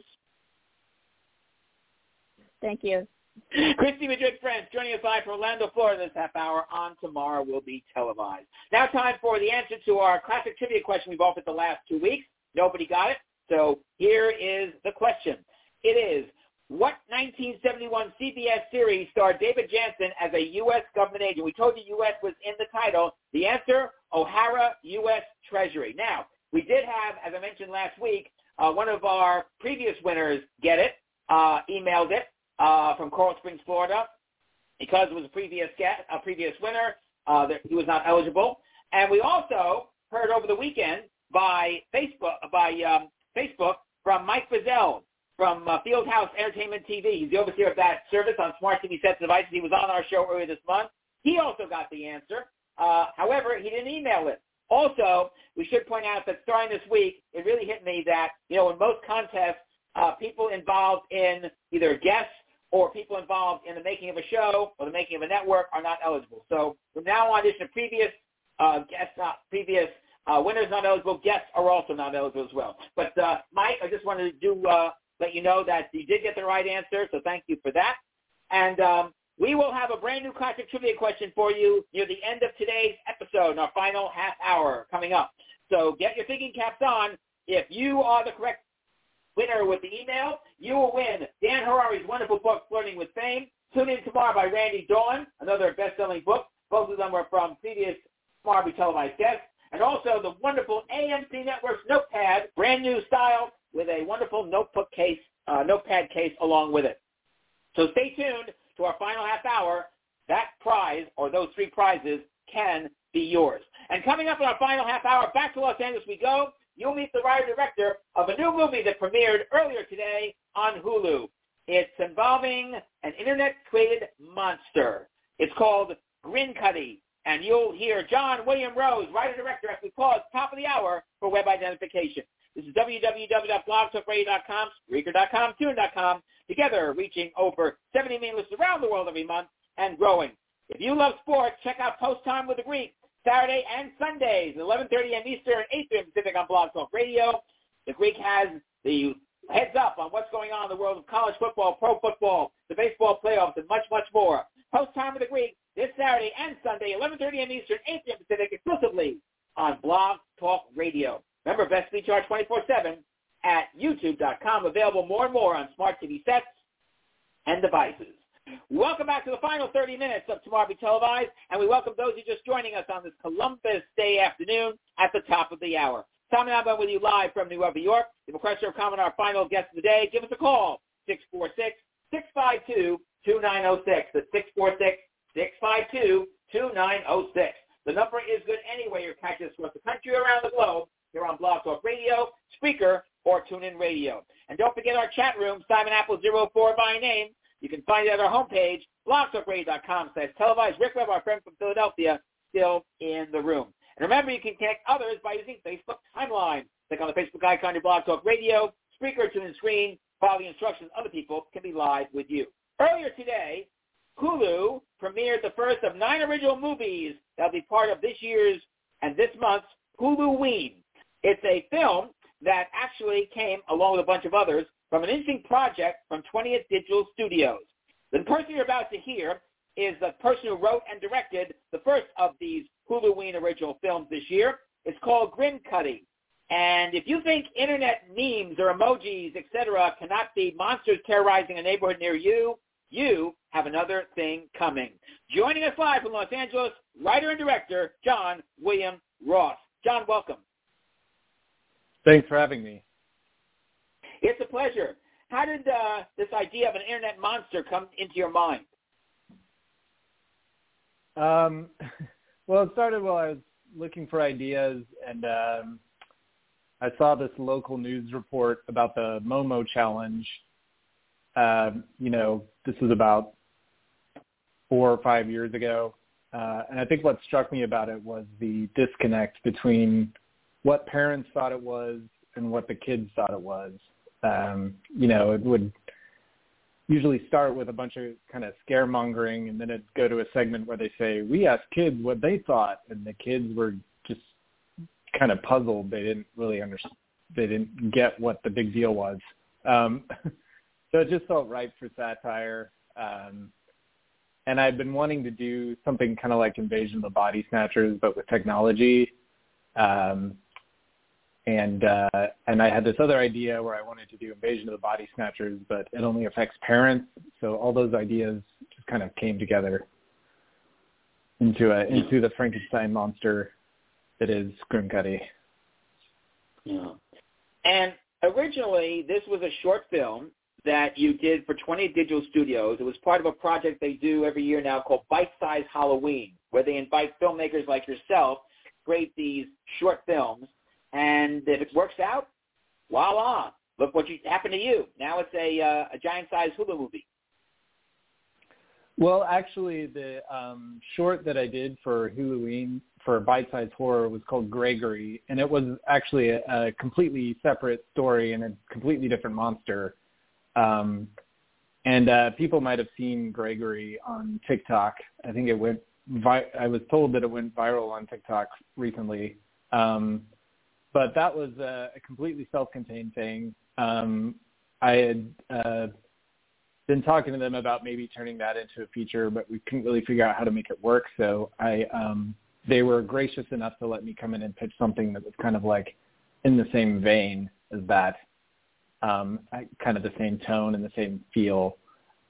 Thank you. Christy Madrid-French joining us live from Orlando, Florida this half hour. On Tomorrow will be televised. Now time for the answer to our classic trivia question we've offered the last 2 weeks. Nobody got it. So here is the question. It is, what 1971 CBS series starred David Janssen as a U.S. government agent? We told you U.S. was in the title. The answer, O'Hara U.S. Treasury. Now, we did have, as I mentioned last week, one of our previous winners get it, emailed it. From Coral Springs, Florida, because it was a previous winner, he was not eligible. And we also heard over the weekend by Facebook from Mike Frizzell from Fieldhouse Entertainment TV. He's the overseer of that service on smart TV sets and devices. He was on our show earlier this month. He also got the answer. However, he didn't email it. Also, we should point out that starting this week, it really hit me that, in most contests, people involved in either guests or people involved in the making of a show or the making of a network are not eligible. So from now on, addition to previous winners not eligible, guests are also not eligible as well. But Mike, I just wanted to let you know that you did get the right answer, so thank you for that. And we will have a brand new classic trivia question for you near the end of today's episode, in our final half hour coming up. So get your thinking caps on. If you are the correct winner with the email, you will win Dan Harari's wonderful book, Flirting with Fame. Tune in Tomorrow by Randy Dolan, another best-selling book. Both of them were from previous Tomorrow televised guests. And also the wonderful AMC Network's Notepad, brand new style, with a wonderful notepad case along with it. So stay tuned to our final half hour that prize or those 3 prizes can be yours. And coming up in our final half hour, back to Los Angeles we go. You'll meet the writer-director of a new movie that premiered earlier today on Hulu. It's involving an internet-created monster. It's called Grin-Cuddy. And you'll hear John William Rose, writer-director, as we pause top of the hour for web identification. This is www.blogtalkradio.com, Spreaker.com, Tune.com, together reaching over 70 million listeners around the world every month and growing. If you love sports, check out Post Time with the Greek, Saturday and Sundays, 11:30 a.m. Eastern, 8 p.m. Pacific on Blog Talk Radio. The Greek has the heads up on what's going on in the world of college football, pro football, the baseball playoffs, and much, much more. Post Time with the Greek this Saturday and Sunday, 11:30 a.m. Eastern, 8 p.m. Pacific, exclusively on Blog Talk Radio. Remember, best we charge 24/7 at YouTube.com. Available more and more on smart TV sets and devices. Welcome back to the final 30 minutes of Tomorrow Be Televised, and we welcome those who are just joining us on this Columbus Day afternoon at the top of the hour. Tom and I are with you live from New York. If you have a question or comment on our final guest of the day, give us a call, 646-652-2906. That's 646-652-2906. The number is good anyway. You're catching us across the country or around the globe. You're on Blog Talk Radio, Spreaker, or TuneIn Radio. And don't forget our chat room, Simon Apple 04 by name. You can find it at our homepage, blogtalkradio.com/televised. Rick Webb, our friend from Philadelphia, still in the room. And remember, you can connect others by using Facebook Timeline. Click on the Facebook icon, your Blog Talk Radio, Spreaker, TuneIn Screen. Follow the instructions. Other people can be live with you. Earlier today, Hulu premiered the first of 9 original movies that will be part of this year's and this month's Huluween. It's a film that actually came, along with a bunch of others, from an interesting project from 20th Digital Studios. The person you're about to hear is the person who wrote and directed the first of these Huluween original films this year. It's called Grin-Cuddy. And if you think internet memes or emojis, etc., cannot be monsters terrorizing a neighborhood near you, you have another thing coming. Joining us live from Los Angeles, writer and director John William Ross. John, welcome. Thanks for having me. It's a pleasure. How did this idea of an internet monster come into your mind? Well, it started while I was looking for ideas, and I saw this local news report about the Momo Challenge. This was about 4 or 5 years ago. And I think what struck me about it was the disconnect between what parents thought it was and what the kids thought it was. It would usually start with a bunch of kind of scaremongering, and then it'd go to a segment where they say, we asked kids what they thought, and the kids were just kind of puzzled. They didn't really understand. They didn't get what the big deal was. So it just felt ripe for satire. And I'd been wanting to do something kind of like Invasion of the Body Snatchers, but with technology. And I had this other idea where I wanted to do Invasion of the Body Snatchers, but it only affects parents. So all those ideas just kind of came together into the Frankenstein monster that is Grin-Cuddy. Yeah. And originally, this was a short film that you did for 20th Digital Studios. It was part of a project they do every year now called Bite Size Halloween, where they invite filmmakers like yourself to create these short films. And if it works out, voila, look what happened to you. Now it's a giant-sized Hulu movie. Well, actually, the short that I did for Huluween for Bite Size Horror was called Gregory, and it was actually a completely separate story and a completely different monster. And people might have seen Gregory on TikTok. I think it went. I was told that it went viral on TikTok recently. But that was a completely self-contained thing. I had been talking to them about maybe turning that into a feature, but we couldn't really figure out how to make it work. So they were gracious enough to let me come in and pitch something that was kind of like in the same vein as that, kind of the same tone and the same feel.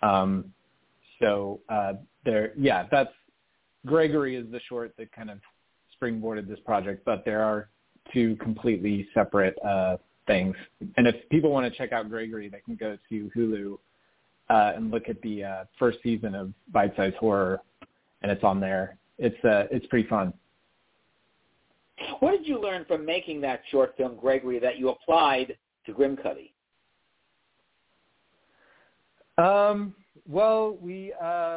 That's Gregory is the short that kind of springboarded this project, but there are 2 completely separate things. And if people want to check out Gregory, they can go to Hulu and look at the first season of Bite Size Horror, and it's on there. It's pretty fun. What did you learn from making that short film, Gregory, that you applied to Grimcutty? Well, we,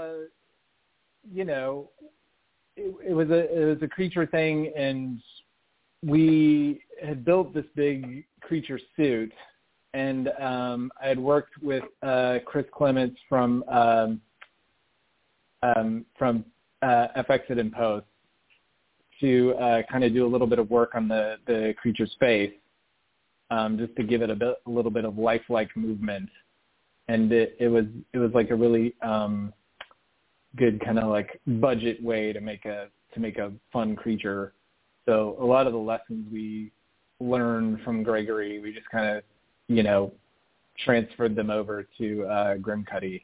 it was a creature thing, and we had built this big creature suit, and I had worked with Chris Clements from FX It in Post to kind of do a little bit of work on the creature's face, just to give it a little bit of lifelike movement. And it was like a really good kind of like budget way to make a fun creature. So a lot of the lessons we learned from Gregory, we just kind of, transferred them over to Grimcutty.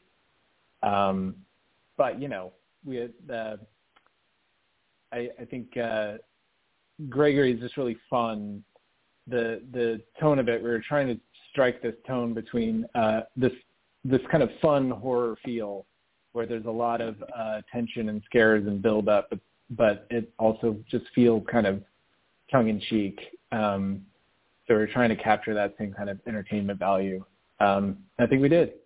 But, we had, I think Gregory is just really fun. The tone of it, we were trying to strike this tone between this kind of fun horror feel where there's a lot of tension and scares and build up, but it also just feels kind of tongue-in-cheek. So we're trying to capture that same kind of entertainment value. I think we did.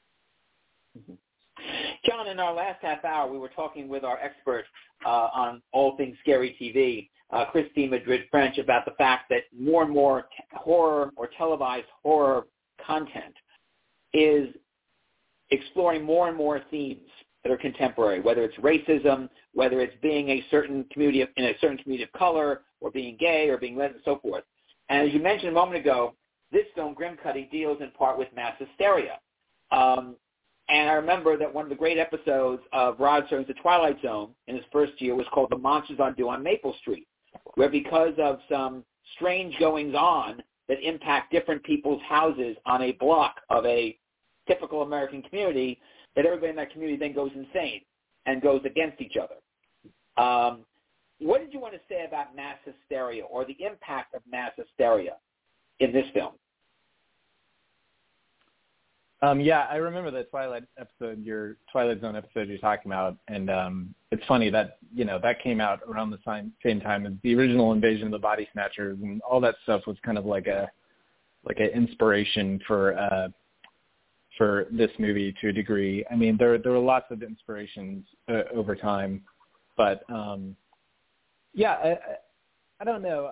John, in our last half hour, we were talking with our expert on all things scary TV, Christine Madrid-French, about the fact that more and more horror or televised horror content is exploring more and more themes that are contemporary, whether it's racism, whether it's being in a certain community of color, or being gay, or being lesbian, and so forth. And as you mentioned a moment ago, this film, Grimcutty, deals in part with mass hysteria. And I remember that one of the great episodes of Rod Serling's The Twilight Zone in his first year was called The Monsters on Due on Maple Street, where because of some strange goings-on that impact different people's houses on a block of a typical American community, that everybody in that community then goes insane and goes against each other. What did you want to say about mass hysteria or the impact of mass hysteria in this film? Yeah, I remember the Twilight Zone episode you're talking about, and it's funny that that came out around the same time as the original Invasion of the Body Snatchers, and all that stuff was kind of like an inspiration for this movie to a degree. I mean, there were lots of inspirations over time, but yeah, I don't know.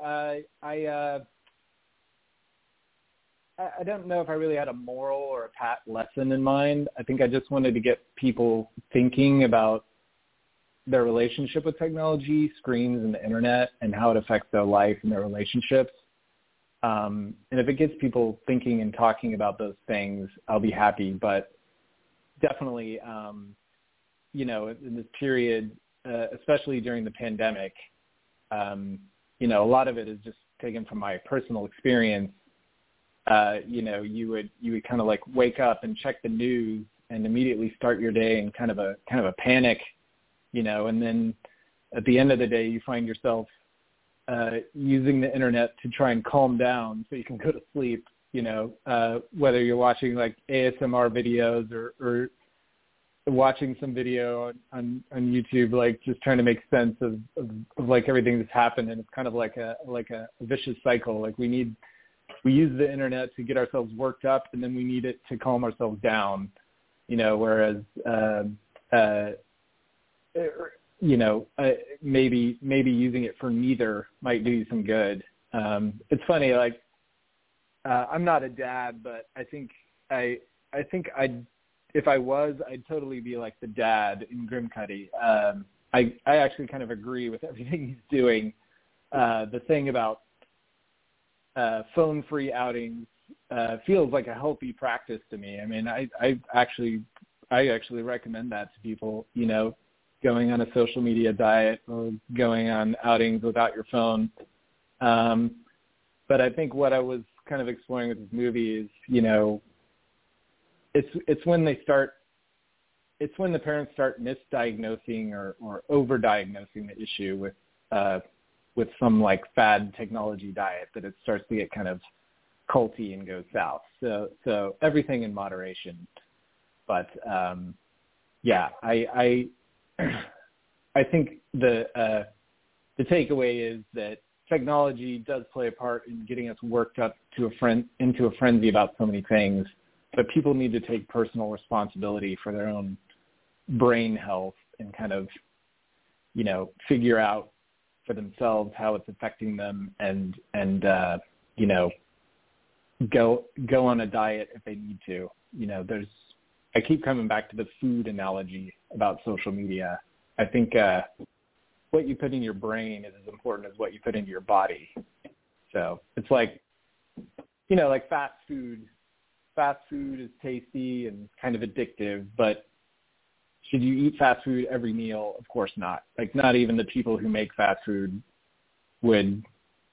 I don't know if I really had a moral or a pat lesson in mind. I think I just wanted to get people thinking about their relationship with technology, screens, and the internet, and how it affects their life and their relationships. And if it gets people thinking and talking about those things, I'll be happy. But definitely, in this period, especially during the pandemic, a lot of it is just taken from my personal experience. You would kind of like wake up and check the news and immediately start your day in kind of a panic, and then at the end of the day, you find yourself using the internet to try and calm down so you can go to sleep, whether you're watching like ASMR videos or watching some video on YouTube, like just trying to make sense of like everything that's happened. And it's kind of like a vicious cycle. Like we use the internet to get ourselves worked up, and then we need it to calm ourselves down, whereas, maybe using it for neither might do you some good. It's funny, like, I'm not a dad, but I think if I was, I'd totally be like the dad in Grimcutty. I actually kind of agree with everything he's doing. The thing about phone-free outings feels like a healthy practice to me. I mean, I actually recommend that to people, going on a social media diet or going on outings without your phone. But I think what I was kind of exploring with this movie is, it's when the parents start misdiagnosing or overdiagnosing the issue with some like fad technology diet, that it starts to get kind of culty and goes south. So everything in moderation. But yeah, I think the takeaway is that technology does play a part in getting us worked up into a frenzy about so many things, but people need to take personal responsibility for their own brain health and kind of, figure out for themselves how it's affecting them and go on a diet if they need to. I keep coming back to the food analogy about social media. I think what you put in your brain is as important as what you put into your body. So it's like fast food. Fast food is tasty and kind of addictive, but should you eat fast food every meal? Of course not. Like, not even the people who make fast food would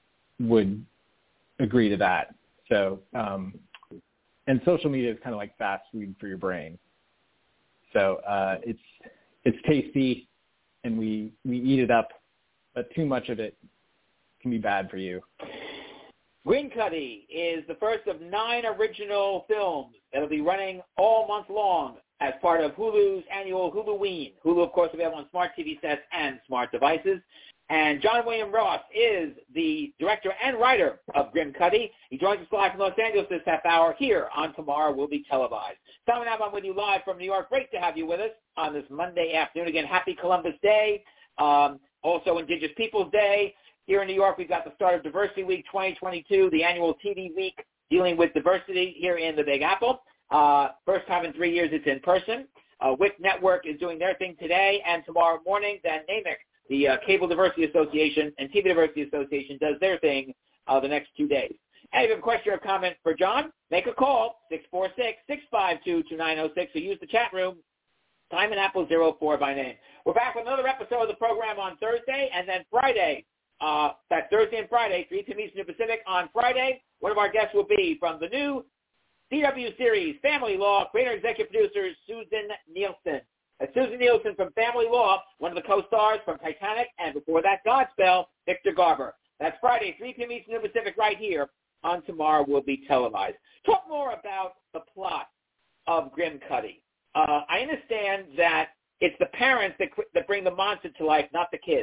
agree to that. So, and social media is kind of like fast food for your brain. So it's tasty, and we eat it up, but too much of it can be bad for you. Green Cuddy is the first of 9 original films that will be running all month long as part of Hulu's annual Huluween. Hulu, of course, available on smart TV sets and smart devices. And John William Ross is the director and writer of Grim Cuddy. He joins us live from Los Angeles this half hour here on Tomorrow Will Be Televised. Simon Abon with you live from New York. Great to have you with us on this Monday afternoon. Again, happy Columbus Day, also Indigenous Peoples Day. Here in New York, we've got the start of Diversity Week 2022, the annual TV week dealing with diversity here in the Big Apple. First time in 3 years it's in person. WIC Network is doing their thing today, and tomorrow morning, then NAMIC, the Cable Diversity Association and TV Diversity Association, does their thing the next 2 days. Hey, if you have a question or comment for John, make a call, 646-652-2906, or use the chat room, Simon Apple 04 by name. We're back with another episode of the program on Thursday, and then Friday. That's Thursday and Friday, 3 p.m. Eastern Pacific. On Friday, one of our guests will be from the new CW series, Family Law, creator and executive producer Susan Nielsen. Susan Nielsen from Family Law, one of the co-stars from Titanic, and before that, Godspell, Victor Garber. That's Friday, 3 p.m. Eastern Pacific, right here on Tomorrow Will Be Televised. Talk more about the plot of Grim Cuddy. I understand that it's the parents that bring the monster to life, not the kids.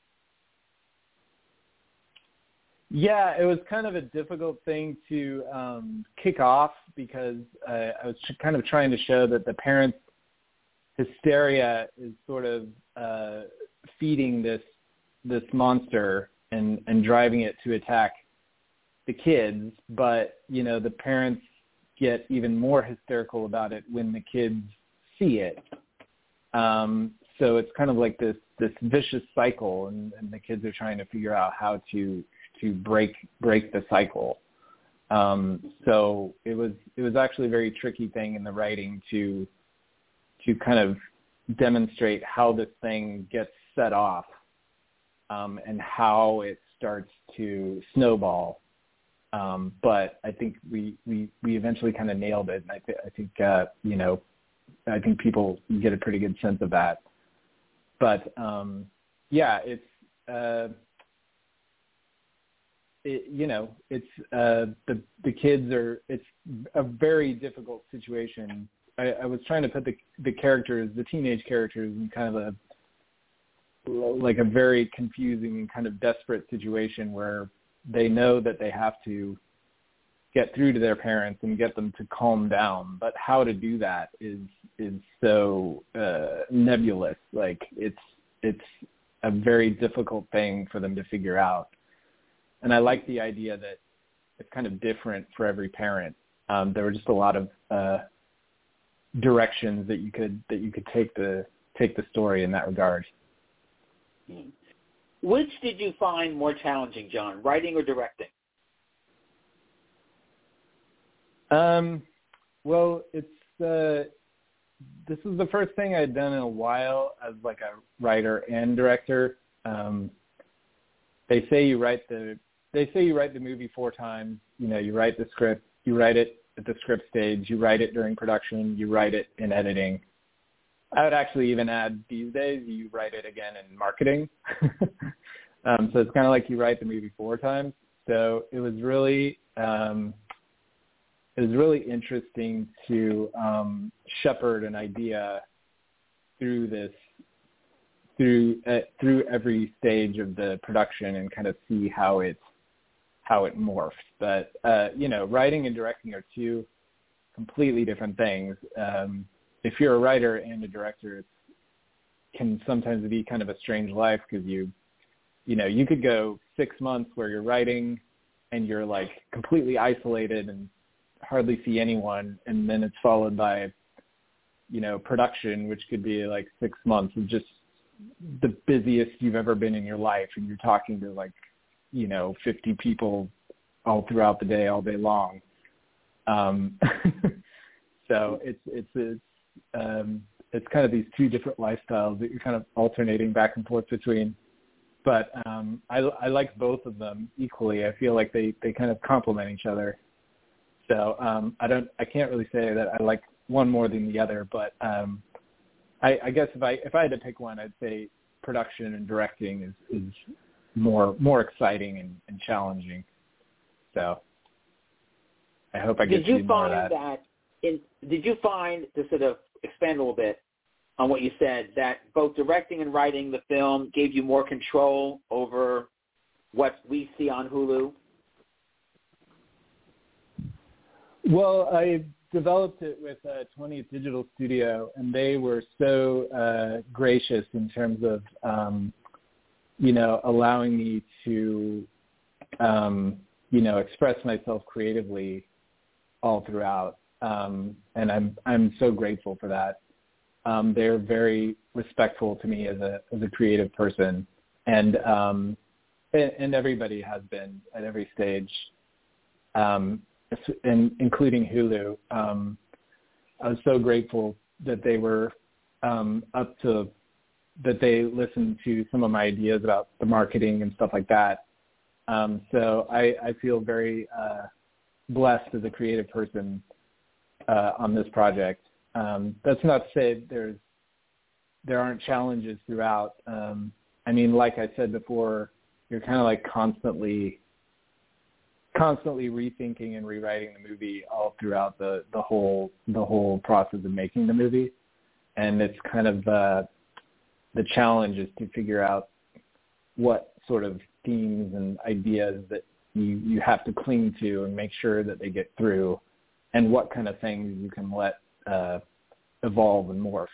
Yeah, it was kind of a difficult thing to kick off because I was kind of trying to show that the parents' hysteria is sort of feeding this monster and driving it to attack the kids. But, the parents get even more hysterical about it when the kids see it. So it's kind of like this vicious cycle, and the kids are trying to figure out how to break the cycle. So it was actually a very tricky thing in the writing to kind of demonstrate how this thing gets set off, and how it starts to snowball. But I think we eventually kind of nailed it, and I think people get a pretty good sense of that. But it's the kids are. It's a very difficult situation. I was trying to put the characters, the teenage characters, in kind of a very confusing and kind of desperate situation where they know that they have to get through to their parents and get them to calm down, but how to do that is so nebulous. Like it's a very difficult thing for them to figure out. And I like the idea that it's kind of different for every parent. There were just a lot of directions that you could take the story in that regard. Which did you find more challenging, John, writing or directing? Well, this is the first thing I'd done in a while as like a writer and director. They say you write the movie 4 times. You write the script, you write it at the script stage, you write it during production, you write it in editing. I would actually even add these days, you write it again in marketing. So it's kind of like you write the movie 4 times. So it was really interesting to shepherd an idea through this through every stage of the production and kind of see how it morphs. But writing and directing are two completely different things. If you're a writer and a director, it can sometimes be kind of a strange life because you could go 6 months where you're writing and you're like completely isolated and hardly see anyone, and then it's followed by production, which could be like 6 months of just the busiest you've ever been in your life, and you're talking to 50 people all throughout the day, all day long. So it's kind of these two different lifestyles that you're kind of alternating back and forth between. But I like both of them equally. I feel like they kind of complement each other. So I can't really say that I like one more than the other, but I guess if I had to pick one, I'd say production and directing is more exciting and challenging. So I hope I get to do more of that. Did you find, to sort of expand a little bit on what you said, that both directing and writing the film gave you more control over what we see on Hulu? Well, I developed it with 20th Digital Studio, and they were so gracious in terms of, allowing me to, express myself creatively all throughout. And I'm so grateful for that. They're very respectful to me as a creative person, and everybody has been at every stage. And including Hulu. I was so grateful that they were that they listened to some of my ideas about the marketing and stuff like that. So I feel very blessed as a creative person on this project. That's not to say there aren't challenges throughout. Like I said before, you're kind of like constantly rethinking and rewriting the movie all throughout the whole process of making the movie, and it's kind of the challenge is to figure out what sort of themes and ideas that you have to cling to and make sure that they get through, and what kind of things you can let evolve and morph.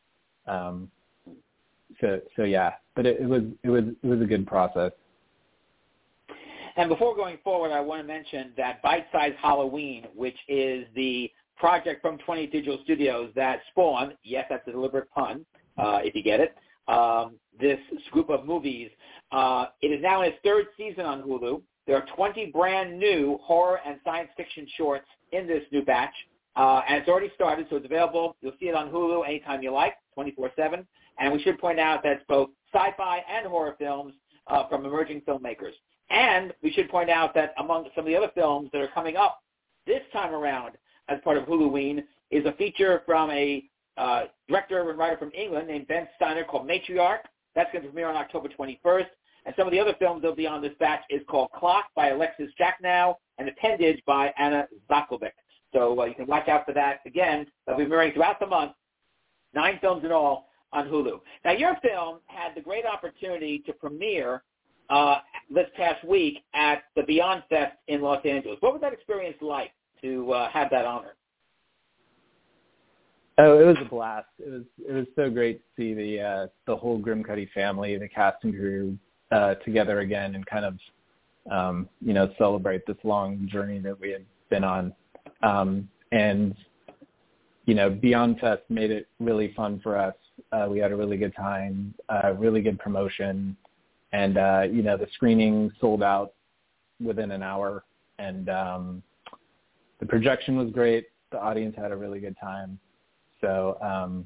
So yeah, but it was a good process. And before going forward, I want to mention that Bite Size Halloween, which is the project from 20th Digital Studios that spawned, yes, that's a deliberate pun, if you get it, this group of movies. It is now in its third season on Hulu. There are 20 brand new horror and science fiction shorts in this new batch, and it's already started, so it's available. You'll see it on Hulu anytime you like, 24/7. And we should point out that it's both sci-fi and horror films from emerging filmmakers. And we should point out that among some of the other films that are coming up this time around as part of Huluween is a feature from a director and writer from England named Ben Steiner called Matriarch. That's going to premiere on October 21st. And some of the other films that will be on this batch is called Clock by Alexis Jacknow and Appendage by Anna Zakovic. So you can watch out for that. Again, they'll be premiering throughout the month, 9 films in all on Hulu. Now, your film had the great opportunity to premiere this past week at the Beyond Fest in Los Angeles. What was that experience like to have that honor? Oh, it was a blast. It was so great to see the whole Grim Cuddy family, the cast and crew together again, and kind of celebrate this long journey that we had been on. And Beyond Fest made it really fun for us. We had a really good time, really good promotion. And, the screening sold out within an hour, and the projection was great. The audience had a really good time. So,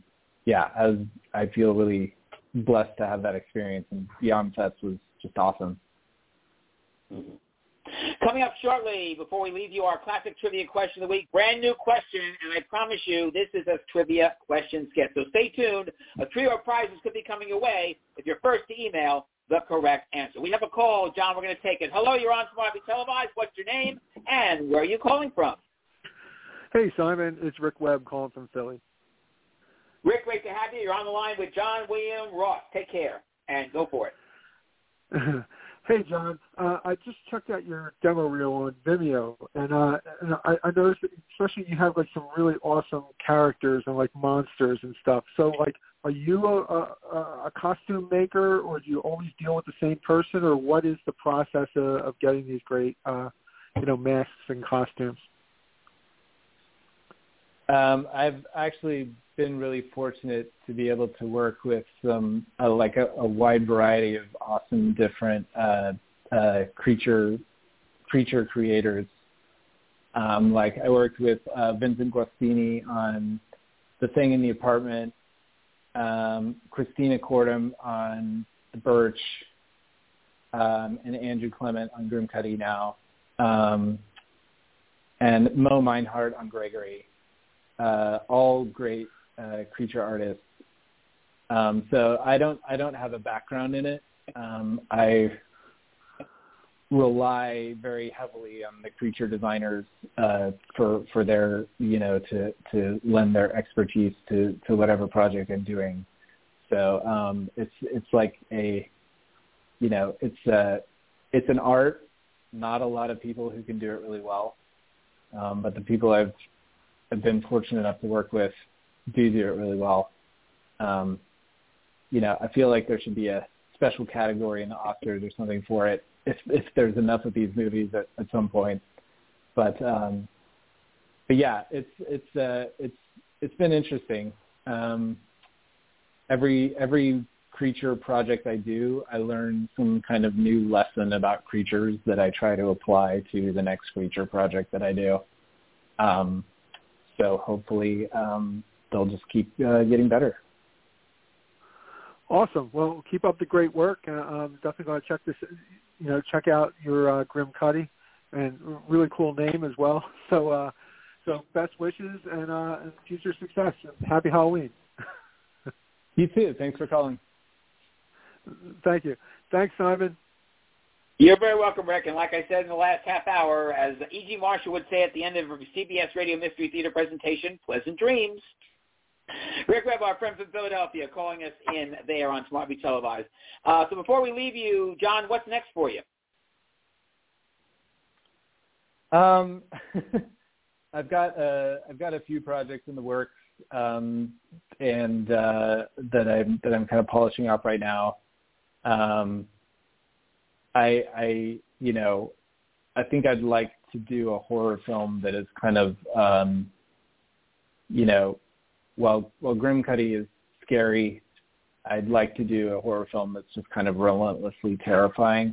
I feel really blessed to have that experience, and Beyond Fest was just awesome. Mm-hmm. Coming up shortly, before we leave you, our classic trivia question of the week. Brand new question, and I promise you this is as trivia questions get. So stay tuned. A trio of prizes could be coming your way if you're first to email the correct answer. We have a call. John, we're going to take it. Hello, you're on Smart TV Televised. What's your name, and where are you calling from? Hey, Simon. It's Rick Webb calling from Philly. Rick, great to have you. You're on the line with John William Ross. Take care and go for it. Hey, John. I just checked out your demo reel on Vimeo, and I noticed that especially you have like some really awesome characters and like monsters and stuff. So, like, are you a costume maker, or do you always deal with the same person, or what is the process of getting these great, masks and costumes? I've actually been really fortunate to be able to work with some a wide variety of awesome different creature creators. Like I worked with Vincent Guastini on The Thing in the Apartment, Christina Cordum on The Birch, and Andrew Clement on Grimcutty now, and Mo Meinhardt on Gregory. All great creature artists. So I don't have a background in it. I rely very heavily on the creature designers for their to lend their expertise to whatever project I'm doing. So it's like it's an art. Not a lot of people who can do it really well, but the people I've been fortunate enough to work with do it really well. I feel like there should be a special category in the Oscars or something for it if there's enough of these movies at some point. But yeah, it's been interesting. Every creature project I do, I learn some kind of new lesson about creatures that I try to apply to the next creature project that I do. So hopefully they'll just keep getting better. Awesome. Well, keep up the great work. Definitely going to check this. Check out your Grimcutty, and really cool name as well. So best wishes and future success. Happy Halloween. You too. Thanks for calling. Thank you. Thanks, Simon. You're very welcome, Rick. And like I said in the last half hour, as E.G. Marshall would say at the end of a CBS Radio Mystery Theater presentation, pleasant dreams. Rick Webb, our friend from Philadelphia, calling us in there on Smart Beat Televised. So before we leave you, John, what's next for you? I've got a few projects in the works, and that I'm kind of polishing up right now. I think I'd like to do a horror film that is kind of, while Grimcutty is scary, I'd like to do a horror film that's just kind of relentlessly terrifying.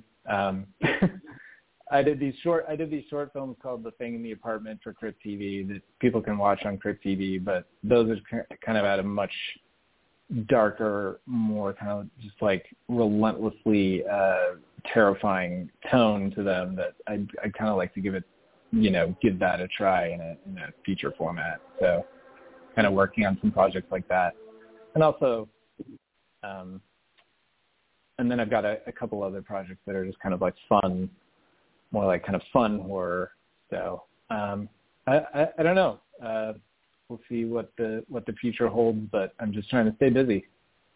I did these short films called The Thing in the Apartment for Crypt TV that people can watch on Crypt TV, but those are kind of at a much darker, more kind of just like relentlessly terrifying tone to them that I'd kind of like to give that a try in a feature format. So kind of working on some projects like that. And also, and then I've got a couple other projects that are just kind of like fun, more like kind of fun horror. So I don't know. We'll see what the future holds, but I'm just trying to stay busy.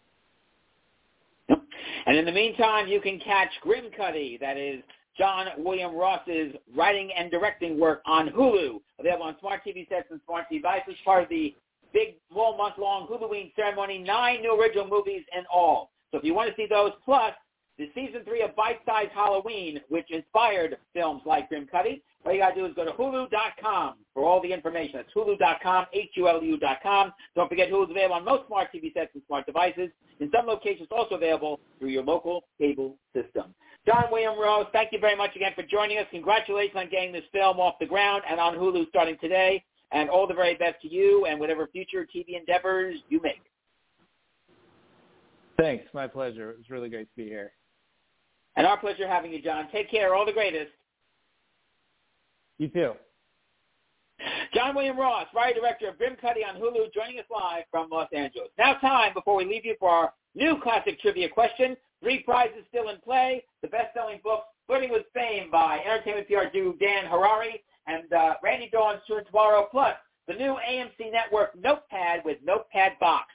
And in the meantime, you can catch Grimcutty, that is John William Ross's writing and directing work, on Hulu, available on smart TV sets and smart devices, part of the big, month-long Huluween ceremony, 9 new original movies in all. So if you want to see those, plus the Season 3 of Bite Size Halloween, which inspired films like Grimcutty, all you got to do is go to Hulu.com for all the information. That's Hulu.com, HULU.com. Don't forget Hulu's available on most smart TV sets and smart devices. In some locations, also available through your local cable system. John William Ross, thank you very much again for joining us. Congratulations on getting this film off the ground and on Hulu starting today. And all the very best to you and whatever future TV endeavors you make. Thanks. My pleasure. It was really great to be here. And our pleasure having you, John. Take care. All the greatest. You too. John William Ross, writer-director of Grimcutty on Hulu, joining us live from Los Angeles. Now time, before we leave you, for our new classic trivia question. 3 prizes still in play. The best-selling book, Flirting with Fame, by entertainment PR dude Dan Harari and Randy Dawn's Tour Tomorrow, plus the new AMC Network Notepad with Notepad Box.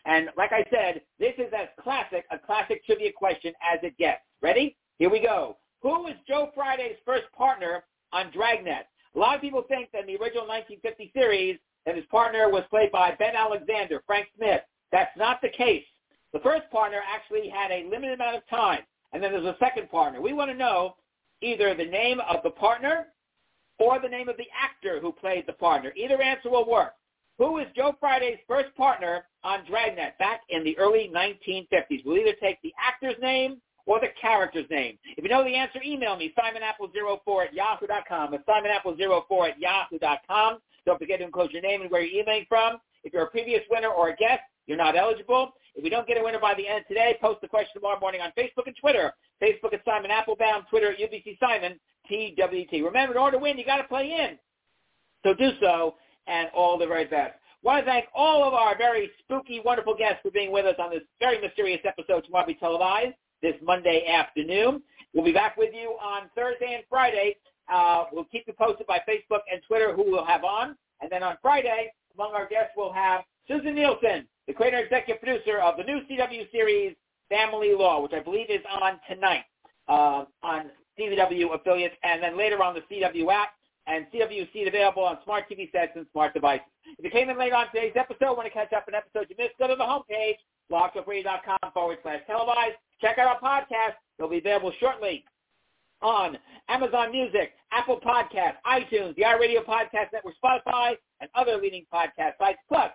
And like I said, this is a classic trivia question as it gets. Ready? Here we go. Who was Joe Friday's first partner on Dragnet? A lot of people think that in the original 1950 series that his partner was played by Ben Alexander, Frank Smith. That's not the case. The first partner actually had a limited amount of time, and then there's a second partner. We want to know either the name of the partner or the name of the actor who played the partner. Either answer will work. Who was Joe Friday's first partner on Dragnet back in the early 1950s? We'll either take the actor's name or the character's name. If you know the answer, email me, simonapple04@yahoo.com. It's simonapple04@yahoo.com. Don't forget to enclose your name and where you're emailing from. If you're a previous winner or a guest, you're not eligible. If we don't get a winner by the end of today, post the question tomorrow morning on Facebook and Twitter. Facebook at Simon Applebaum, Twitter at UBC Simon, TWT. Remember, in order to win, you got to play in. So do so, and all the very best. I want to thank all of our very spooky, wonderful guests for being with us on this very mysterious episode tomorrow be televised this Monday afternoon. We'll be back with you on Thursday and Friday. We'll keep you posted by Facebook and Twitter who we'll have on. And then on Friday, among our guests, we'll have Susan Nielsen, the creator and executive producer of the new CW series Family Law, which I believe is on tonight on CW affiliates, and then later on the CW app, and CW seat available on smart TV sets and smart devices. If you came in late on today's episode, want to catch up on episodes you missed, go to the homepage, blogtalkradio.com/televised. Check out our podcast. They'll be available shortly on Amazon Music, Apple Podcasts, iTunes, the iRadio Podcast Network, Spotify, and other leading podcast sites, plus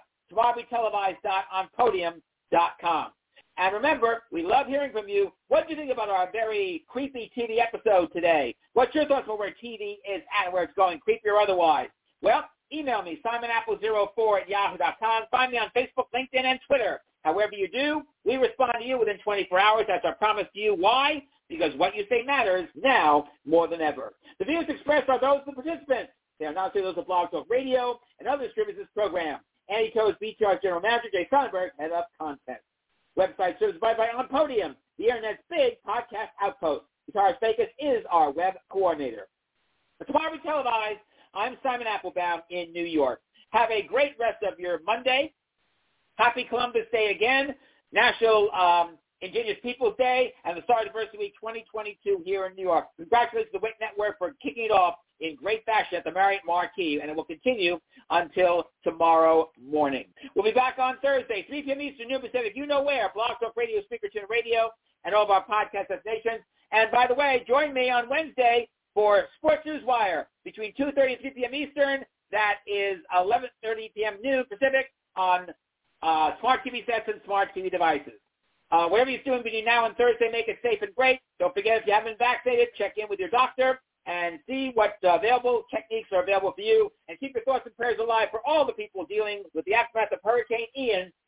tomorrowbetelevised.onpodium.com. And remember, we love hearing from you. What do you think about our very creepy TV episode today? What's your thoughts on where TV is at and where it's going, creepy or otherwise? Well, email me, simonapple04@yahoo.com. Find me on Facebook, LinkedIn, and Twitter. However you do, we respond to you within 24 hours. That's our promise to you. Why? Because what you say matters now more than ever. The views expressed are those of the participants. They are not those of Blog Talk Radio and other distributors of this program. Andy Coe's BTR General Manager, Jay Sonnenberg, head of content. Website service provided by On Podium, the Internet's big podcast outpost. Guitarist Fakis is our web coordinator. For Tomorrow We Televised, I'm Simon Applebaum in New York. Have a great rest of your Monday. Happy Columbus Day again, National Indigenous Peoples Day, and the Star Diversity Week 2022 here in New York. Congratulations to the WIC Network for kicking it off in great fashion at the Marriott Marquis, and it will continue until tomorrow morning. We'll be back on Thursday, 3 p.m. Eastern, noon Pacific. You know where, Blog Talk Radio, Speaker Tune Radio, and all of our podcast destinations. And by the way, join me on Wednesday for Sports Newswire between 2:30 and 3 p.m. Eastern. That is 11:30 p.m. noon Pacific on smart TV sets and smart TV devices. Whatever you're doing between now and Thursday, make it safe and great. Don't forget, if you haven't been vaccinated, check in with your doctor and see what available techniques are available for you. And keep your thoughts and prayers alive for all the people dealing with the aftermath of Hurricane Ian